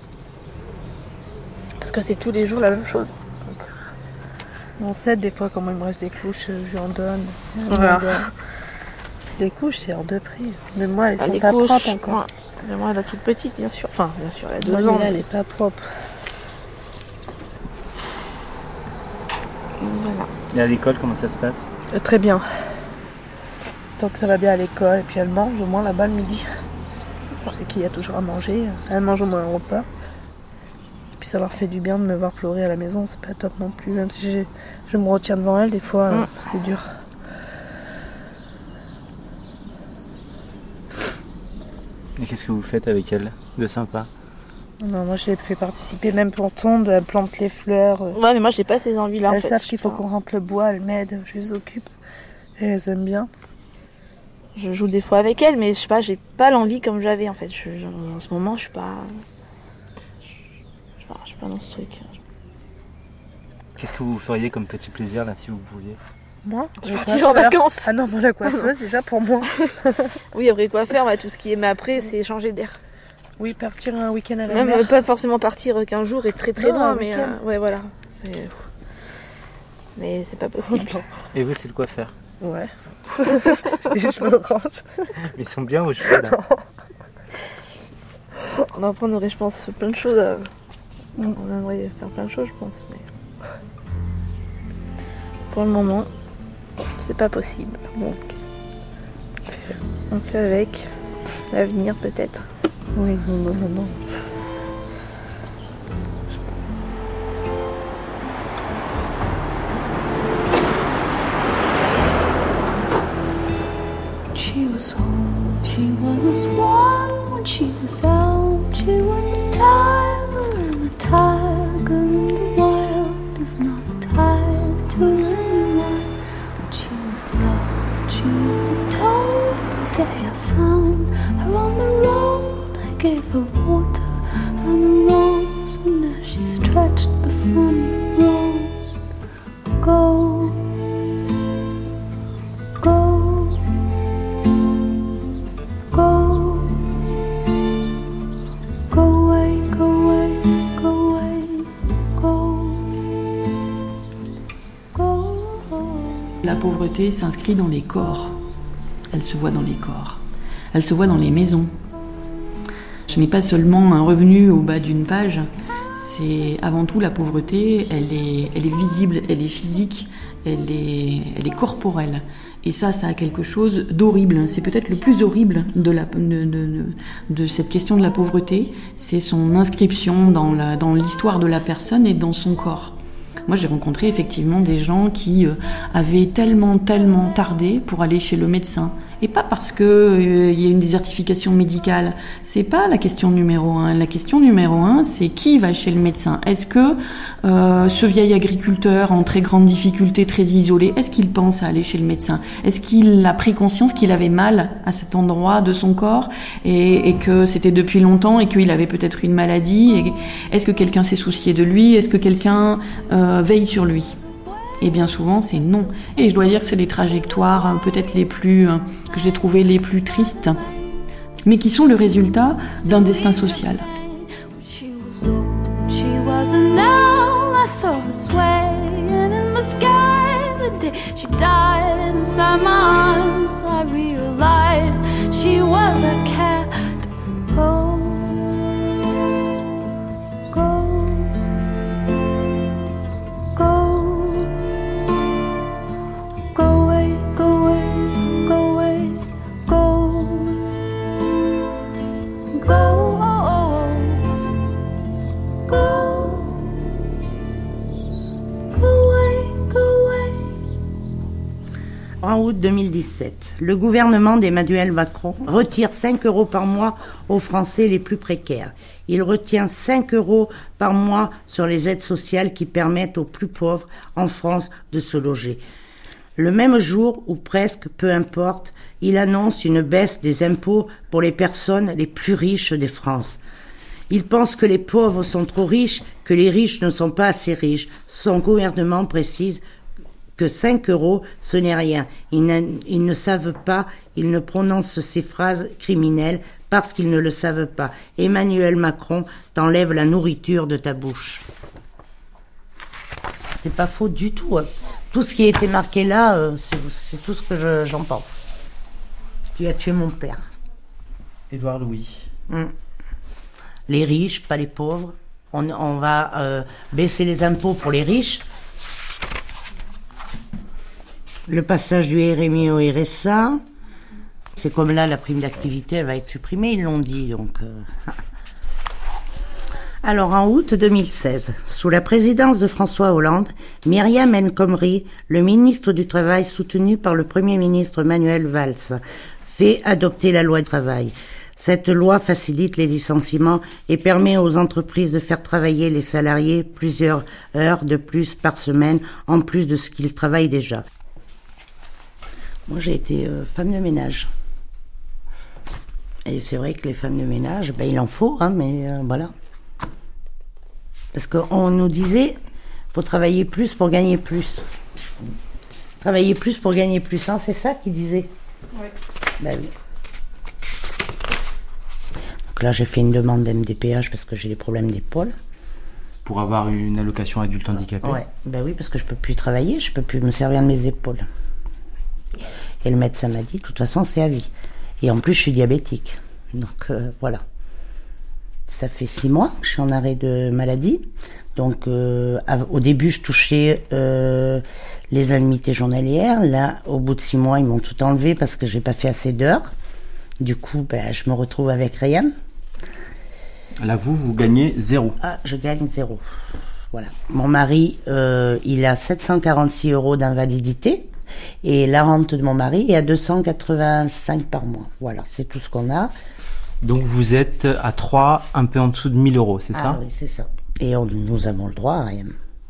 Parce que c'est tous les jours la même chose. On sait des fois comment il me reste des couches, je lui en donne. Voilà. donne. Les couches, c'est hors de prix. Mais moi, elles ah, sont les pas couches, propres encore. Ouais. Moi, elle est toute petite, bien sûr. Enfin, bien sûr, elle a deux moi, ans. Elle n'est pas propre. Voilà. Et à l'école, comment ça se passe ? euh, Très bien. Tant que ça va bien à l'école, et puis elle mange au moins là-bas le midi. C'est ça. C'est qu'il y a toujours à manger. Elle mange au moins un repas. Et puis ça leur fait du bien de me voir pleurer à la maison, c'est pas top non plus. Même si j'ai, je me retiens devant elle, des fois, mm. euh, c'est dur. Et qu'est-ce que vous faites avec elle de sympa ? Non, moi je les fais participer, même planton, elle plante les fleurs. Ouais, mais moi j'ai pas ces envies-là. Elles en fait. savent qu'il faut qu'on rentre le bois, elles m'aident, je les occupe. Et elles aiment bien. Je joue des fois avec elles, mais je sais pas, j'ai pas l'envie comme j'avais en fait. Je, je, en ce moment, je suis pas. Je, je, je suis pas dans ce truc. Qu'est-ce que vous feriez comme petit plaisir là si vous pouviez ? Moi, je partir en vacances. Ah non, moi la coiffeuse déjà pour moi. Oui, après quoi faire, ouais, tout ce qui est. Mais après, c'est changer d'air. Oui, partir un week-end à la Même mer. pas forcément partir qu'un jour et très très non, loin, mais euh, ouais, voilà. C'est... Mais c'est pas possible. Et vous, c'est le quoi faire ? Ouais. Les cheveux orange. Ils sont bien vos cheveux là. On apprendrait, je pense, plein de choses. À... On aimerait faire plein de choses, je pense. Mais... Pour le moment, c'est pas possible. Donc... On fait avec. L'avenir peut-être. Oui, non, non, non, non. She was home, she was a swan when she was out. She was a tiger, and the tiger in the wild is not tied to anyone. When she was lost, she was a toad. The day I found her on the road, I gave her water and a rose, and as she stretched, the sun rose. Go, go, go, go away, go away, go away, go, go. La pauvreté s'inscrit dans les corps. Elle se voit dans les corps. Elle se voit dans les maisons. Ce n'est pas seulement un revenu au bas d'une page, c'est avant tout la pauvreté, elle est, elle est visible, elle est physique, elle est, elle est corporelle. Et ça, ça a quelque chose d'horrible. C'est peut-être le plus horrible de, la, de, de, de cette question de la pauvreté, c'est son inscription dans, la, dans l'histoire de la personne et dans son corps. Moi, j'ai rencontré effectivement des gens qui euh, avaient tellement, tellement tardé pour aller chez le médecin. Et pas parce qu'il euh, y a une désertification médicale. C'est pas la question numéro un. La question numéro un, c'est qui va chez le médecin. Est-ce que euh, ce vieil agriculteur en très grande difficulté, très isolé, est-ce qu'il pense à aller chez le médecin? Est-ce qu'il a pris conscience qu'il avait mal à cet endroit de son corps et, et que c'était depuis longtemps et qu'il avait peut-être une maladie? Et est-ce que quelqu'un s'est soucié de lui? Est-ce que quelqu'un euh, veille sur lui? Et bien souvent, c'est non. Et je dois dire que c'est les trajectoires hein, peut-être les plus, hein, que j'ai trouvées les plus tristes, mais qui sont le résultat d'un destin social. She was an owl, I saw her swaying in the sky the day she died. Inside my arms, I realized she was a cat. Go, go, go. En août deux mille dix-sept, le gouvernement d'Emmanuel Macron retire cinq euros par mois aux Français les plus précaires. Il retient cinq euros par mois sur les aides sociales qui permettent aux plus pauvres en France de se loger. Le même jour, ou presque, peu importe, il annonce une baisse des impôts pour les personnes les plus riches de France. Il pense que les pauvres sont trop riches, que les riches ne sont pas assez riches. Son gouvernement précise que cinq euros, ce n'est rien. Ils ne, ils ne savent pas, ils ne prononcent ces phrases criminelles parce qu'ils ne le savent pas. Emmanuel Macron t'enlève la nourriture de ta bouche. C'est pas faux du tout. Hein. Tout ce qui a été marqué là, euh, c'est, c'est tout ce que je, j'en pense. Tu as tué mon père. Édouard Louis. Mmh. Les riches, pas les pauvres. On, on va euh, baisser les impôts pour les riches. Le passage du R M I au R S A, c'est comme là, la prime d'activité, elle va être supprimée, ils l'ont dit. Donc, euh... Alors, en août deux mille seize, sous la présidence de François Hollande, Myriam El Khomri, le ministre du Travail soutenu par le Premier ministre Manuel Valls, fait adopter la loi du travail. Cette loi facilite les licenciements et permet aux entreprises de faire travailler les salariés plusieurs heures de plus par semaine, en plus de ce qu'ils travaillent déjà. Moi, j'ai été euh, femme de ménage. Et c'est vrai que les femmes de ménage, ben, il en faut, hein, mais euh, voilà. Parce qu'on nous disait, faut travailler plus pour gagner plus. Travailler plus pour gagner plus, hein, c'est ça qu'ils disaient. Oui. Ben oui. Donc là, j'ai fait une demande d'M D P H parce que j'ai des problèmes d'épaule. Pour avoir une allocation adulte handicapé? Ouais, ben oui, parce que je peux plus travailler, je peux plus me servir de mes épaules. Et le médecin m'a dit, de toute façon, c'est à vie. Et en plus, je suis diabétique. Donc, euh, voilà. Ça fait six mois que je suis en arrêt de maladie. Donc, euh, au début, je touchais euh, les indemnités journalières. Là, au bout de six mois, ils m'ont tout enlevé parce que j'ai pas fait assez d'heures. Du coup, ben, je me retrouve avec rien. Là, vous, vous gagnez zéro. Ah, je gagne zéro. Voilà. Mon mari, euh, il a sept cent quarante-six euros d'invalidité. Et la rente de mon mari est à deux cent quatre-vingt-cinq par mois. Voilà, c'est tout ce qu'on a. Donc vous êtes à trois, un peu en dessous de mille euros, c'est ah, ça? Ah oui, c'est ça. Et on, nous avons le droit à rien.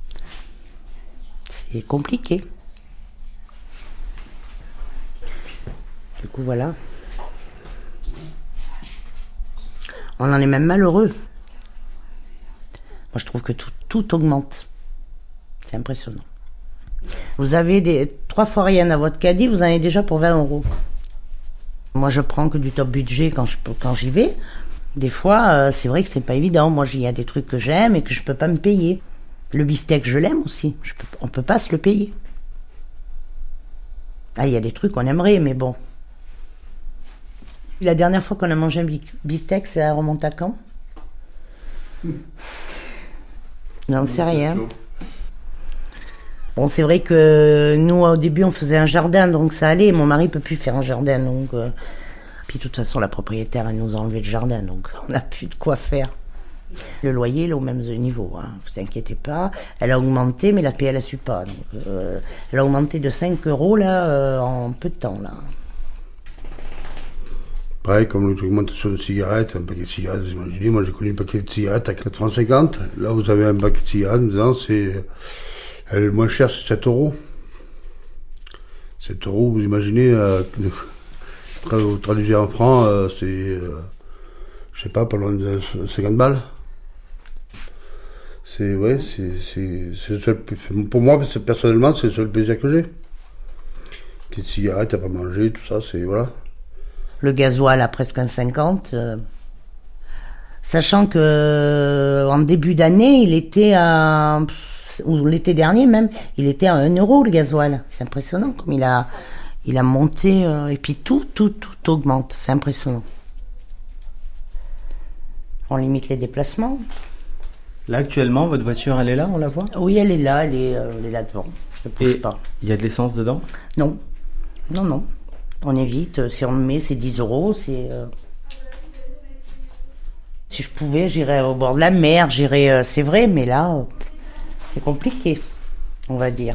C'est compliqué. Du coup, voilà. On en est même malheureux. Moi, je trouve que tout, tout augmente. C'est impressionnant. Vous avez des, trois fois rien à votre caddie, vous en avez déjà pour vingt euros. Moi, je prends que du top budget quand, je, quand j'y vais. Des fois, euh, c'est vrai que c'est pas évident. Moi, il y a des trucs que j'aime et que je peux pas me payer. Le beefsteak, je l'aime aussi. Je peux, on peut pas se le payer. Ah, il y a des trucs qu'on aimerait, mais bon. La dernière fois qu'on a mangé un beefsteak, ça remonte à quand? J'en sais rien. Bon, c'est vrai que nous, au début, on faisait un jardin, donc ça allait. Mon mari peut plus faire un jardin, donc... Euh... Puis, de toute façon, la propriétaire, elle nous a enlevé le jardin, donc on n'a plus de quoi faire. Le loyer, il est au même niveau, hein. Vous inquiétez pas. Elle a augmenté, mais la P L a su pas. Donc, euh, elle a augmenté de cinq euros, là, euh, en peu de temps, là. Pareil, comme l'augmentation de cigarettes, un paquet de cigarettes, vous imaginez, moi j'ai connu un paquet de cigarettes à quatre francs cinquante. Là, vous avez un paquet de cigarettes, disant, c'est... Le moins cher, c'est sept euros. sept euros, vous imaginez, euh, vous traduisez en francs, euh, c'est, euh, je sais pas, pas loin de cinquante balles. C'est, ouais, c'est, c'est, c'est le seul, pour moi, personnellement, c'est le seul plaisir que j'ai. Petite cigarette, à pas manger, tout ça, c'est, voilà. Le gasoil à presque un cinquante. Euh, sachant que en début d'année, il était à... ou l'été dernier même, il était à un euro le gasoil. C'est impressionnant comme il a, il a monté, euh, et puis tout, tout, tout augmente. C'est impressionnant. On limite les déplacements. Là, actuellement, votre voiture, elle est là, on la voit? Oui, elle est là, elle est, euh, elle est là devant. Je pousse et pas. Il y a de l'essence dedans? Non, non, non. On évite. Si on le met, c'est dix euros. C'est... Euh... Si je pouvais, j'irais au bord de la mer, j'irais... Euh, c'est vrai, mais là... Euh... C'est compliqué, on va dire.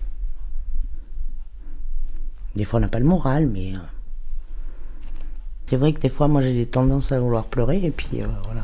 Des fois, on n'a pas le moral, mais... Euh... C'est vrai que des fois, moi, j'ai des tendances à vouloir pleurer, et puis euh, voilà.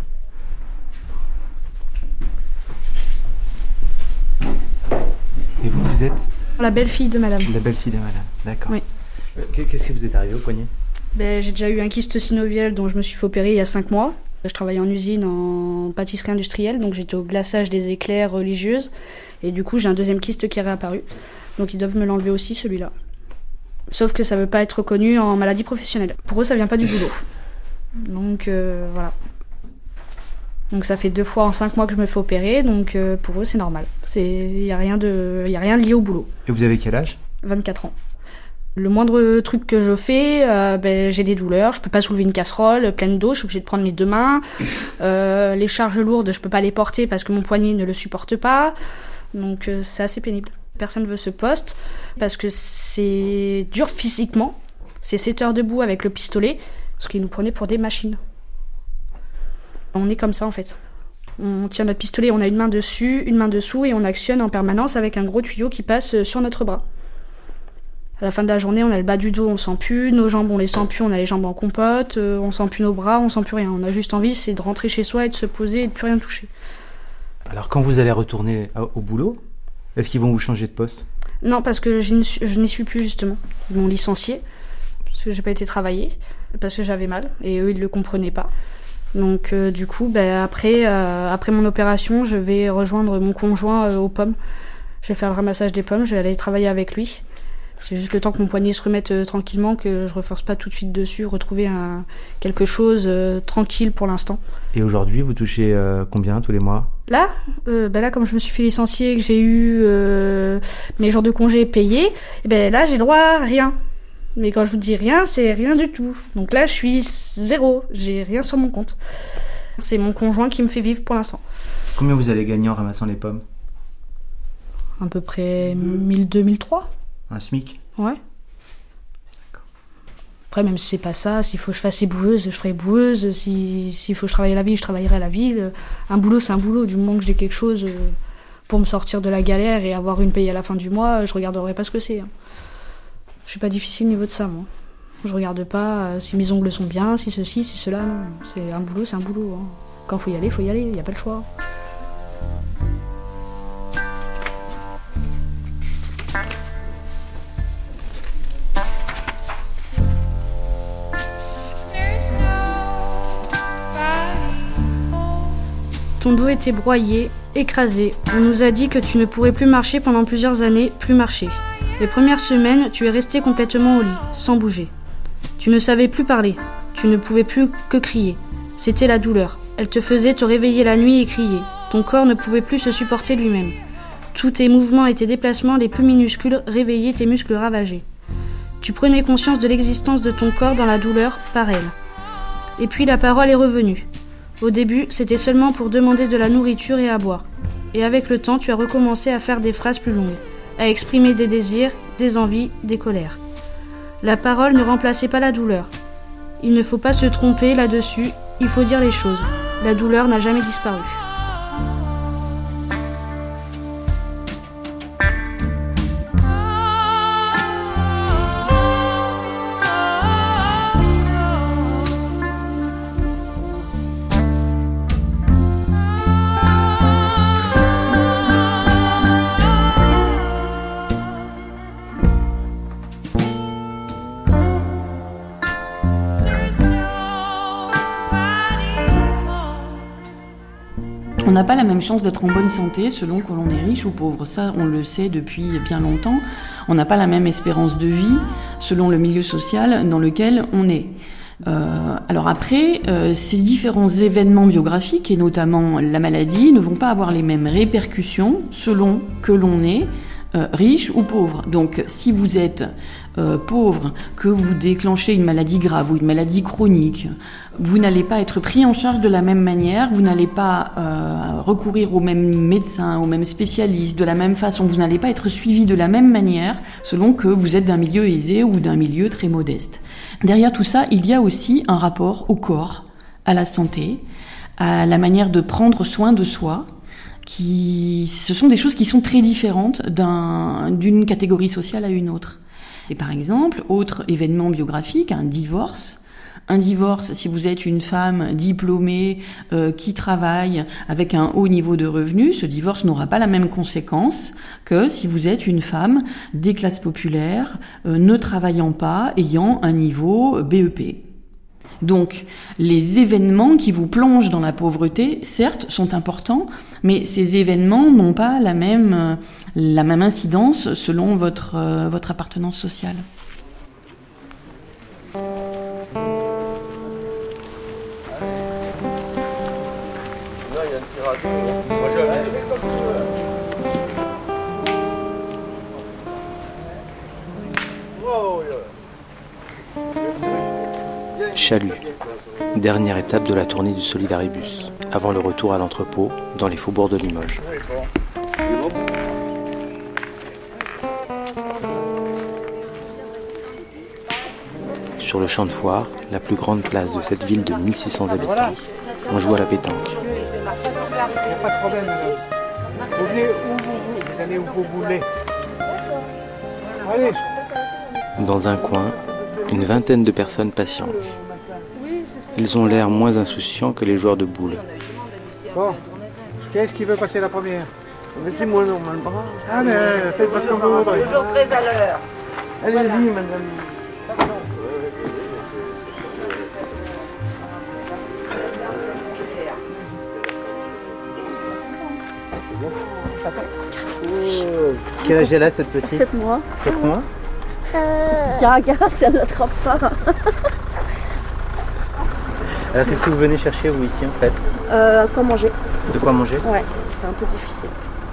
Et vous, vous êtes? La belle-fille de madame. La belle-fille de madame, d'accord. Oui. Qu'est-ce qui vous est arrivé au poignet? Ben, j'ai déjà eu un kyste synovial dont je me suis fait opérer il y a cinq mois. Je travaillais en usine en pâtisserie industrielle, donc j'étais au glaçage des éclairs religieuses. Et du coup, j'ai un deuxième kyste qui est réapparu. Donc ils doivent me l'enlever aussi, celui-là. Sauf que ça ne veut pas être reconnu en maladie professionnelle. Pour eux, ça vient pas du boulot. Donc euh, voilà. Donc ça fait deux fois en cinq mois que je me fais opérer, donc euh, pour eux, c'est normal. Il n'y a rien de, y a rien lié au boulot. Et vous avez quel âge? vingt-quatre ans. Le moindre truc que je fais, euh, ben, j'ai des douleurs, je peux pas soulever une casserole pleine d'eau, je suis obligée de prendre mes deux mains. Euh, les charges lourdes, je peux pas les porter parce que mon poignet ne le supporte pas. Donc euh, c'est assez pénible. Personne veut ce poste parce que c'est dur physiquement. C'est sept heures debout avec le pistolet, parce qu'ils nous prenaient pour des machines. On est comme ça en fait. On tient notre pistolet, on a une main dessus, une main dessous et on actionne en permanence avec un gros tuyau qui passe sur notre bras. À la fin de la journée, on a le bas du dos, on sent plus, nos jambes, on les sent plus, on a les jambes en compote, euh, on sent plus nos bras, on sent plus rien. On a juste envie, c'est de rentrer chez soi et de se poser et de plus rien toucher. Alors quand vous allez retourner au boulot, est-ce qu'ils vont vous changer de poste? Non, parce que je n'y suis, je n'y suis plus justement. Ils m'ont licenciée, parce que j'ai pas été travailler, parce que j'avais mal, et eux, ils le comprenaient pas. Donc euh, du coup, ben, après, euh, après mon opération, je vais rejoindre mon conjoint euh, aux pommes. Je vais faire le ramassage des pommes, je vais aller travailler avec lui. C'est juste le temps que mon poignet se remette euh, tranquillement, que je ne reforce pas tout de suite dessus, retrouver un, quelque chose euh, tranquille pour l'instant. Et aujourd'hui, vous touchez euh, combien tous les mois? Là, euh, ben là, comme je me suis fait licencier, que j'ai eu euh, mes jours de congé payés, et ben là, j'ai droit à rien. Mais quand je vous dis rien, c'est rien du tout. Donc là, je suis zéro, j'ai rien sur mon compte. C'est mon conjoint qui me fait vivre pour l'instant. Combien vous allez gagner en ramassant les pommes? À peu près mille deux, mille trois. Un SMIC? Ouais. Après, même si c'est pas ça, s'il faut que je fasse éboueuse, je ferai éboueuse. Si, s'il faut que je travaille à la ville, je travaillerai à la ville. Un boulot, c'est un boulot. Du moment que j'ai quelque chose pour me sortir de la galère et avoir une paye à la fin du mois, je regarderai pas ce que c'est. Hein. Je suis pas difficile au niveau de ça, moi. Je regarde pas si mes ongles sont bien, si ceci, si cela. Non. C'est un boulot, c'est un boulot. Hein. Quand faut y aller, faut y aller. Il n'y a pas le choix. Ton dos était broyé, écrasé. On nous a dit que tu ne pourrais plus marcher pendant plusieurs années, plus marcher. Les premières semaines, tu es resté complètement au lit, sans bouger. Tu ne savais plus parler. Tu ne pouvais plus que crier. C'était la douleur. Elle te faisait te réveiller la nuit et crier. Ton corps ne pouvait plus se supporter lui-même. Tous tes mouvements et tes déplacements les plus minuscules réveillaient tes muscles ravagés. Tu prenais conscience de l'existence de ton corps dans la douleur, par elle. Et puis la parole est revenue. Au début, c'était seulement pour demander de la nourriture et à boire. Et avec le temps, tu as recommencé à faire des phrases plus longues, à exprimer des désirs, des envies, des colères. La parole ne remplaçait pas la douleur. Il ne faut pas se tromper là-dessus, il faut dire les choses. La douleur n'a jamais disparu. On n'a pas la même chance d'être en bonne santé selon que l'on est riche ou pauvre. Ça, on le sait depuis bien longtemps. On n'a pas la même espérance de vie selon le milieu social dans lequel on est. Euh, alors après, euh, ces différents événements biographiques, et notamment la maladie, ne vont pas avoir les mêmes répercussions selon que l'on est euh, riche ou pauvre. Donc si vous êtes euh, pauvre, que vous déclenchez une maladie grave ou une maladie chronique, vous n'allez pas être pris en charge de la même manière, vous n'allez pas euh, recourir aux mêmes médecins, aux mêmes spécialistes de la même façon, vous n'allez pas être suivi de la même manière selon que vous êtes d'un milieu aisé ou d'un milieu très modeste. Derrière tout ça, il y a aussi un rapport au corps, à la santé, à la manière de prendre soin de soi, qui, ce sont des choses qui sont très différentes d'un, d'une catégorie sociale à une autre. Et par exemple, autre événement biographique, un divorce. Un divorce, si vous êtes une femme diplômée euh, qui travaille avec un haut niveau de revenus, ce divorce n'aura pas la même conséquence que si vous êtes une femme des classes populaires, euh, ne travaillant pas, ayant un niveau B E P. Donc, les événements qui vous plongent dans la pauvreté, certes, sont importants, mais ces événements n'ont pas la même, euh, la même incidence selon votre, euh, votre appartenance sociale. Chalut, dernière étape de la tournée du Solidaribus, avant le retour à l'entrepôt dans les faubourgs de Limoges. Sur le champ de foire, la plus grande place de cette ville de mille six cents habitants, on joue à la pétanque. Il n'y a pas de problème, madame. Vous venez où vous, vous allez où vous voulez. Allez. Dans un coin, une vingtaine de personnes patientent. Ils ont l'air moins insouciants que les joueurs de boules. Bon, qu'est-ce qui veut passer la première? Mais c'est moi normalement. Ah mais faites pas comme vous voudrez. Toujours très à l'heure. Allez-y, madame. Quel âge elle a cette petite? sept mois. sept mois. Caracara, ça ne l'attrape pas. Alors qu'est-ce que vous venez chercher vous ici en fait? Euh, quoi manger. De quoi manger? Ouais, c'est un peu difficile.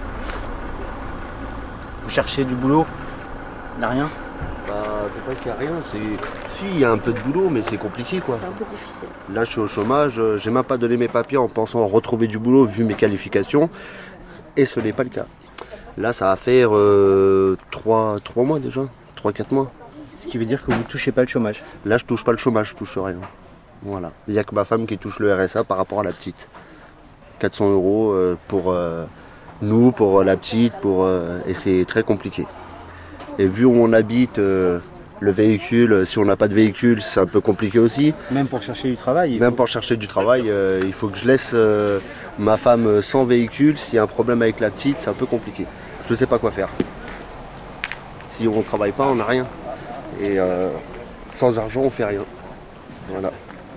Vous cherchez du boulot? Il n'y a rien? Bah c'est pas qu'il n'y a rien, c'est... Si, il y a un peu de boulot mais c'est compliqué quoi. C'est un peu difficile. Là je suis au chômage, j'ai même pas donné mes papiers en pensant retrouver du boulot vu mes qualifications. Et ce n'est pas le cas. Là ça va faire euh, trois mois déjà, trois quatre mois. Ce qui veut dire que vous ne touchez pas le chômage. Là, je touche pas le chômage, je touche rien. Voilà. Il n'y a que ma femme qui touche le R S A par rapport à la petite. quatre cents euros pour euh, nous, pour la petite, pour, euh, et c'est très compliqué. Et vu où on habite, euh, le véhicule, si on n'a pas de véhicule, c'est un peu compliqué aussi. Même pour chercher du travail. Même faut... pour chercher du travail, euh, il faut que je laisse euh, ma femme sans véhicule. S'il y a un problème avec la petite, c'est un peu compliqué. Je ne sais pas quoi faire. Si on ne travaille pas, on n'a rien. Et euh, sans argent, on ne fait rien. Voilà.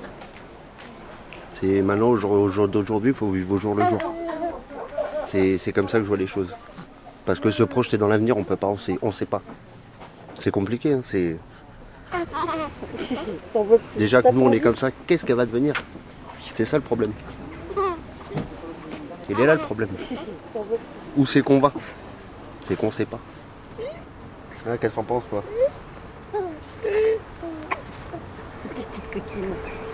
C'est maintenant, au jour, au jour d'aujourd'hui, il faut vivre au jour le jour. C'est, c'est comme ça que je vois les choses. Parce que se projeter dans l'avenir, on ne peut pas, on sait, on sait pas. C'est compliqué, hein, c'est... Déjà que nous, on est comme ça, qu'est-ce qu'elle va devenir? C'est ça le problème. Il est là le problème. Où c'est qu'on va? C'est qu'on sait pas. Ah, qu'est-ce qu'on pense, toi? Petite coquine.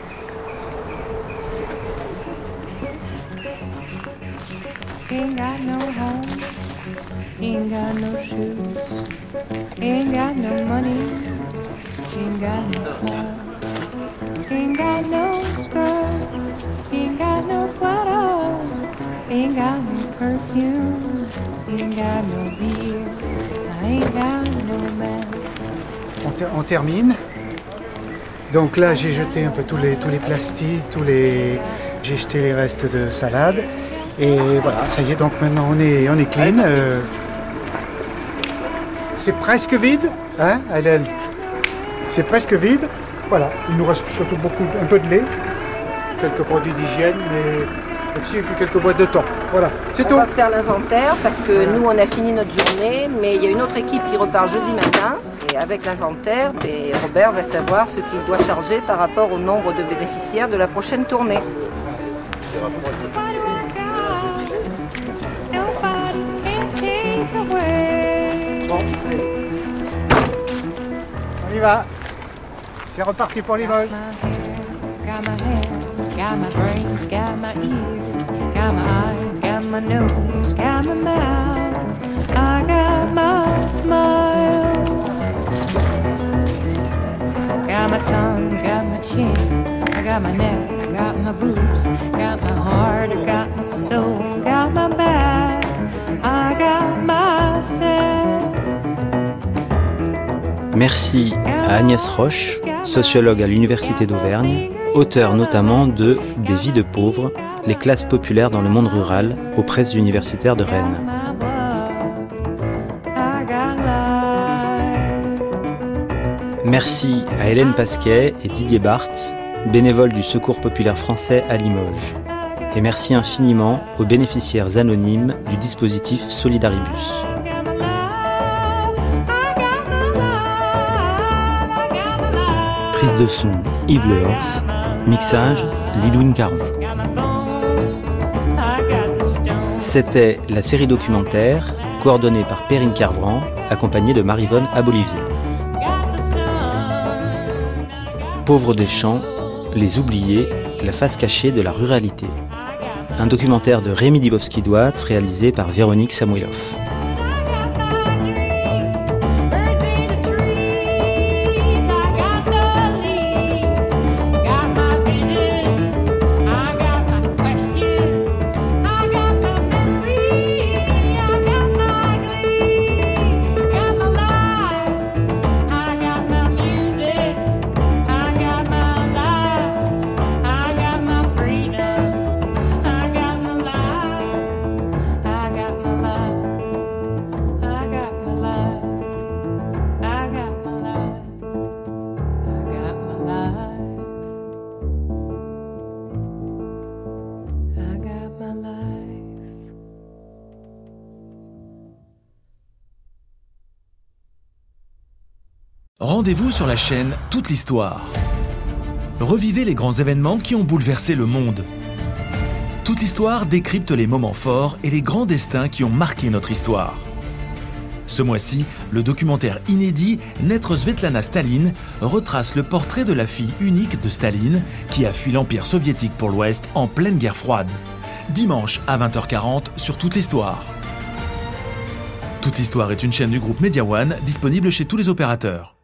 Ain't got no home, ain't got no shoes, ain't got no money, ain't got no clothes, ain't got no skirt, ain't got no sweater, ain't got no perfume, ain't got no beer, I ain't got no man. On, ter- on termine. Donc là, j'ai jeté un peu tous les, tous les plastiques, tous les... j'ai jeté les restes de salade. Et voilà, ça y est, donc maintenant on est, on est clean. Euh... C'est presque vide, hein, Hélène? C'est presque vide. Voilà, il nous reste surtout beaucoup, un peu de lait, quelques produits d'hygiène, mais aussi quelques boîtes de thon. Voilà, c'est on tout. On va faire l'inventaire parce que nous on a fini notre journée, mais il y a une autre équipe qui repart jeudi matin. Et avec l'inventaire, et Robert va savoir ce qu'il doit charger par rapport au nombre de bénéficiaires de la prochaine tournée. Bon, on y va. C'est reparti pour Limoges. Got my head, got my brains, got my ears, got my eyes, got my nose, got my mouth, I got my smile. Got my tongue, got my chin, I got my neck, I got my boobs, got my heart, I got my soul, got my back, I got my sense. Merci à Agnès Roche, sociologue à l'Université d'Auvergne, auteur notamment de Des vies de pauvres, les classes populaires dans le monde rural, aux presses universitaires de Rennes. Merci à Hélène Pasquet et Didier Barthes, bénévoles du Secours populaire français à Limoges. Et merci infiniment aux bénéficiaires anonymes du dispositif Solidaribus. Prise de son, Yves Lehors. Mixage, Lidwin Caron. C'était la série documentaire, coordonnée par Perrine Carvran, accompagnée de Marivonne Abolivier. Pauvres des champs, les oubliés, la face cachée de la ruralité. Un documentaire de Rémi Dibowski-Douat réalisé par Véronique Samuilov. Rendez-vous sur la chaîne Toute l'Histoire. Revivez les grands événements qui ont bouleversé le monde. Toute l'Histoire décrypte les moments forts et les grands destins qui ont marqué notre histoire. Ce mois-ci, le documentaire inédit Naître Svetlana Staline retrace le portrait de la fille unique de Staline qui a fui l'Empire soviétique pour l'Ouest en pleine guerre froide. Dimanche à vingt heures quarante sur Toute l'Histoire. Toute l'Histoire est une chaîne du groupe Media One disponible chez tous les opérateurs.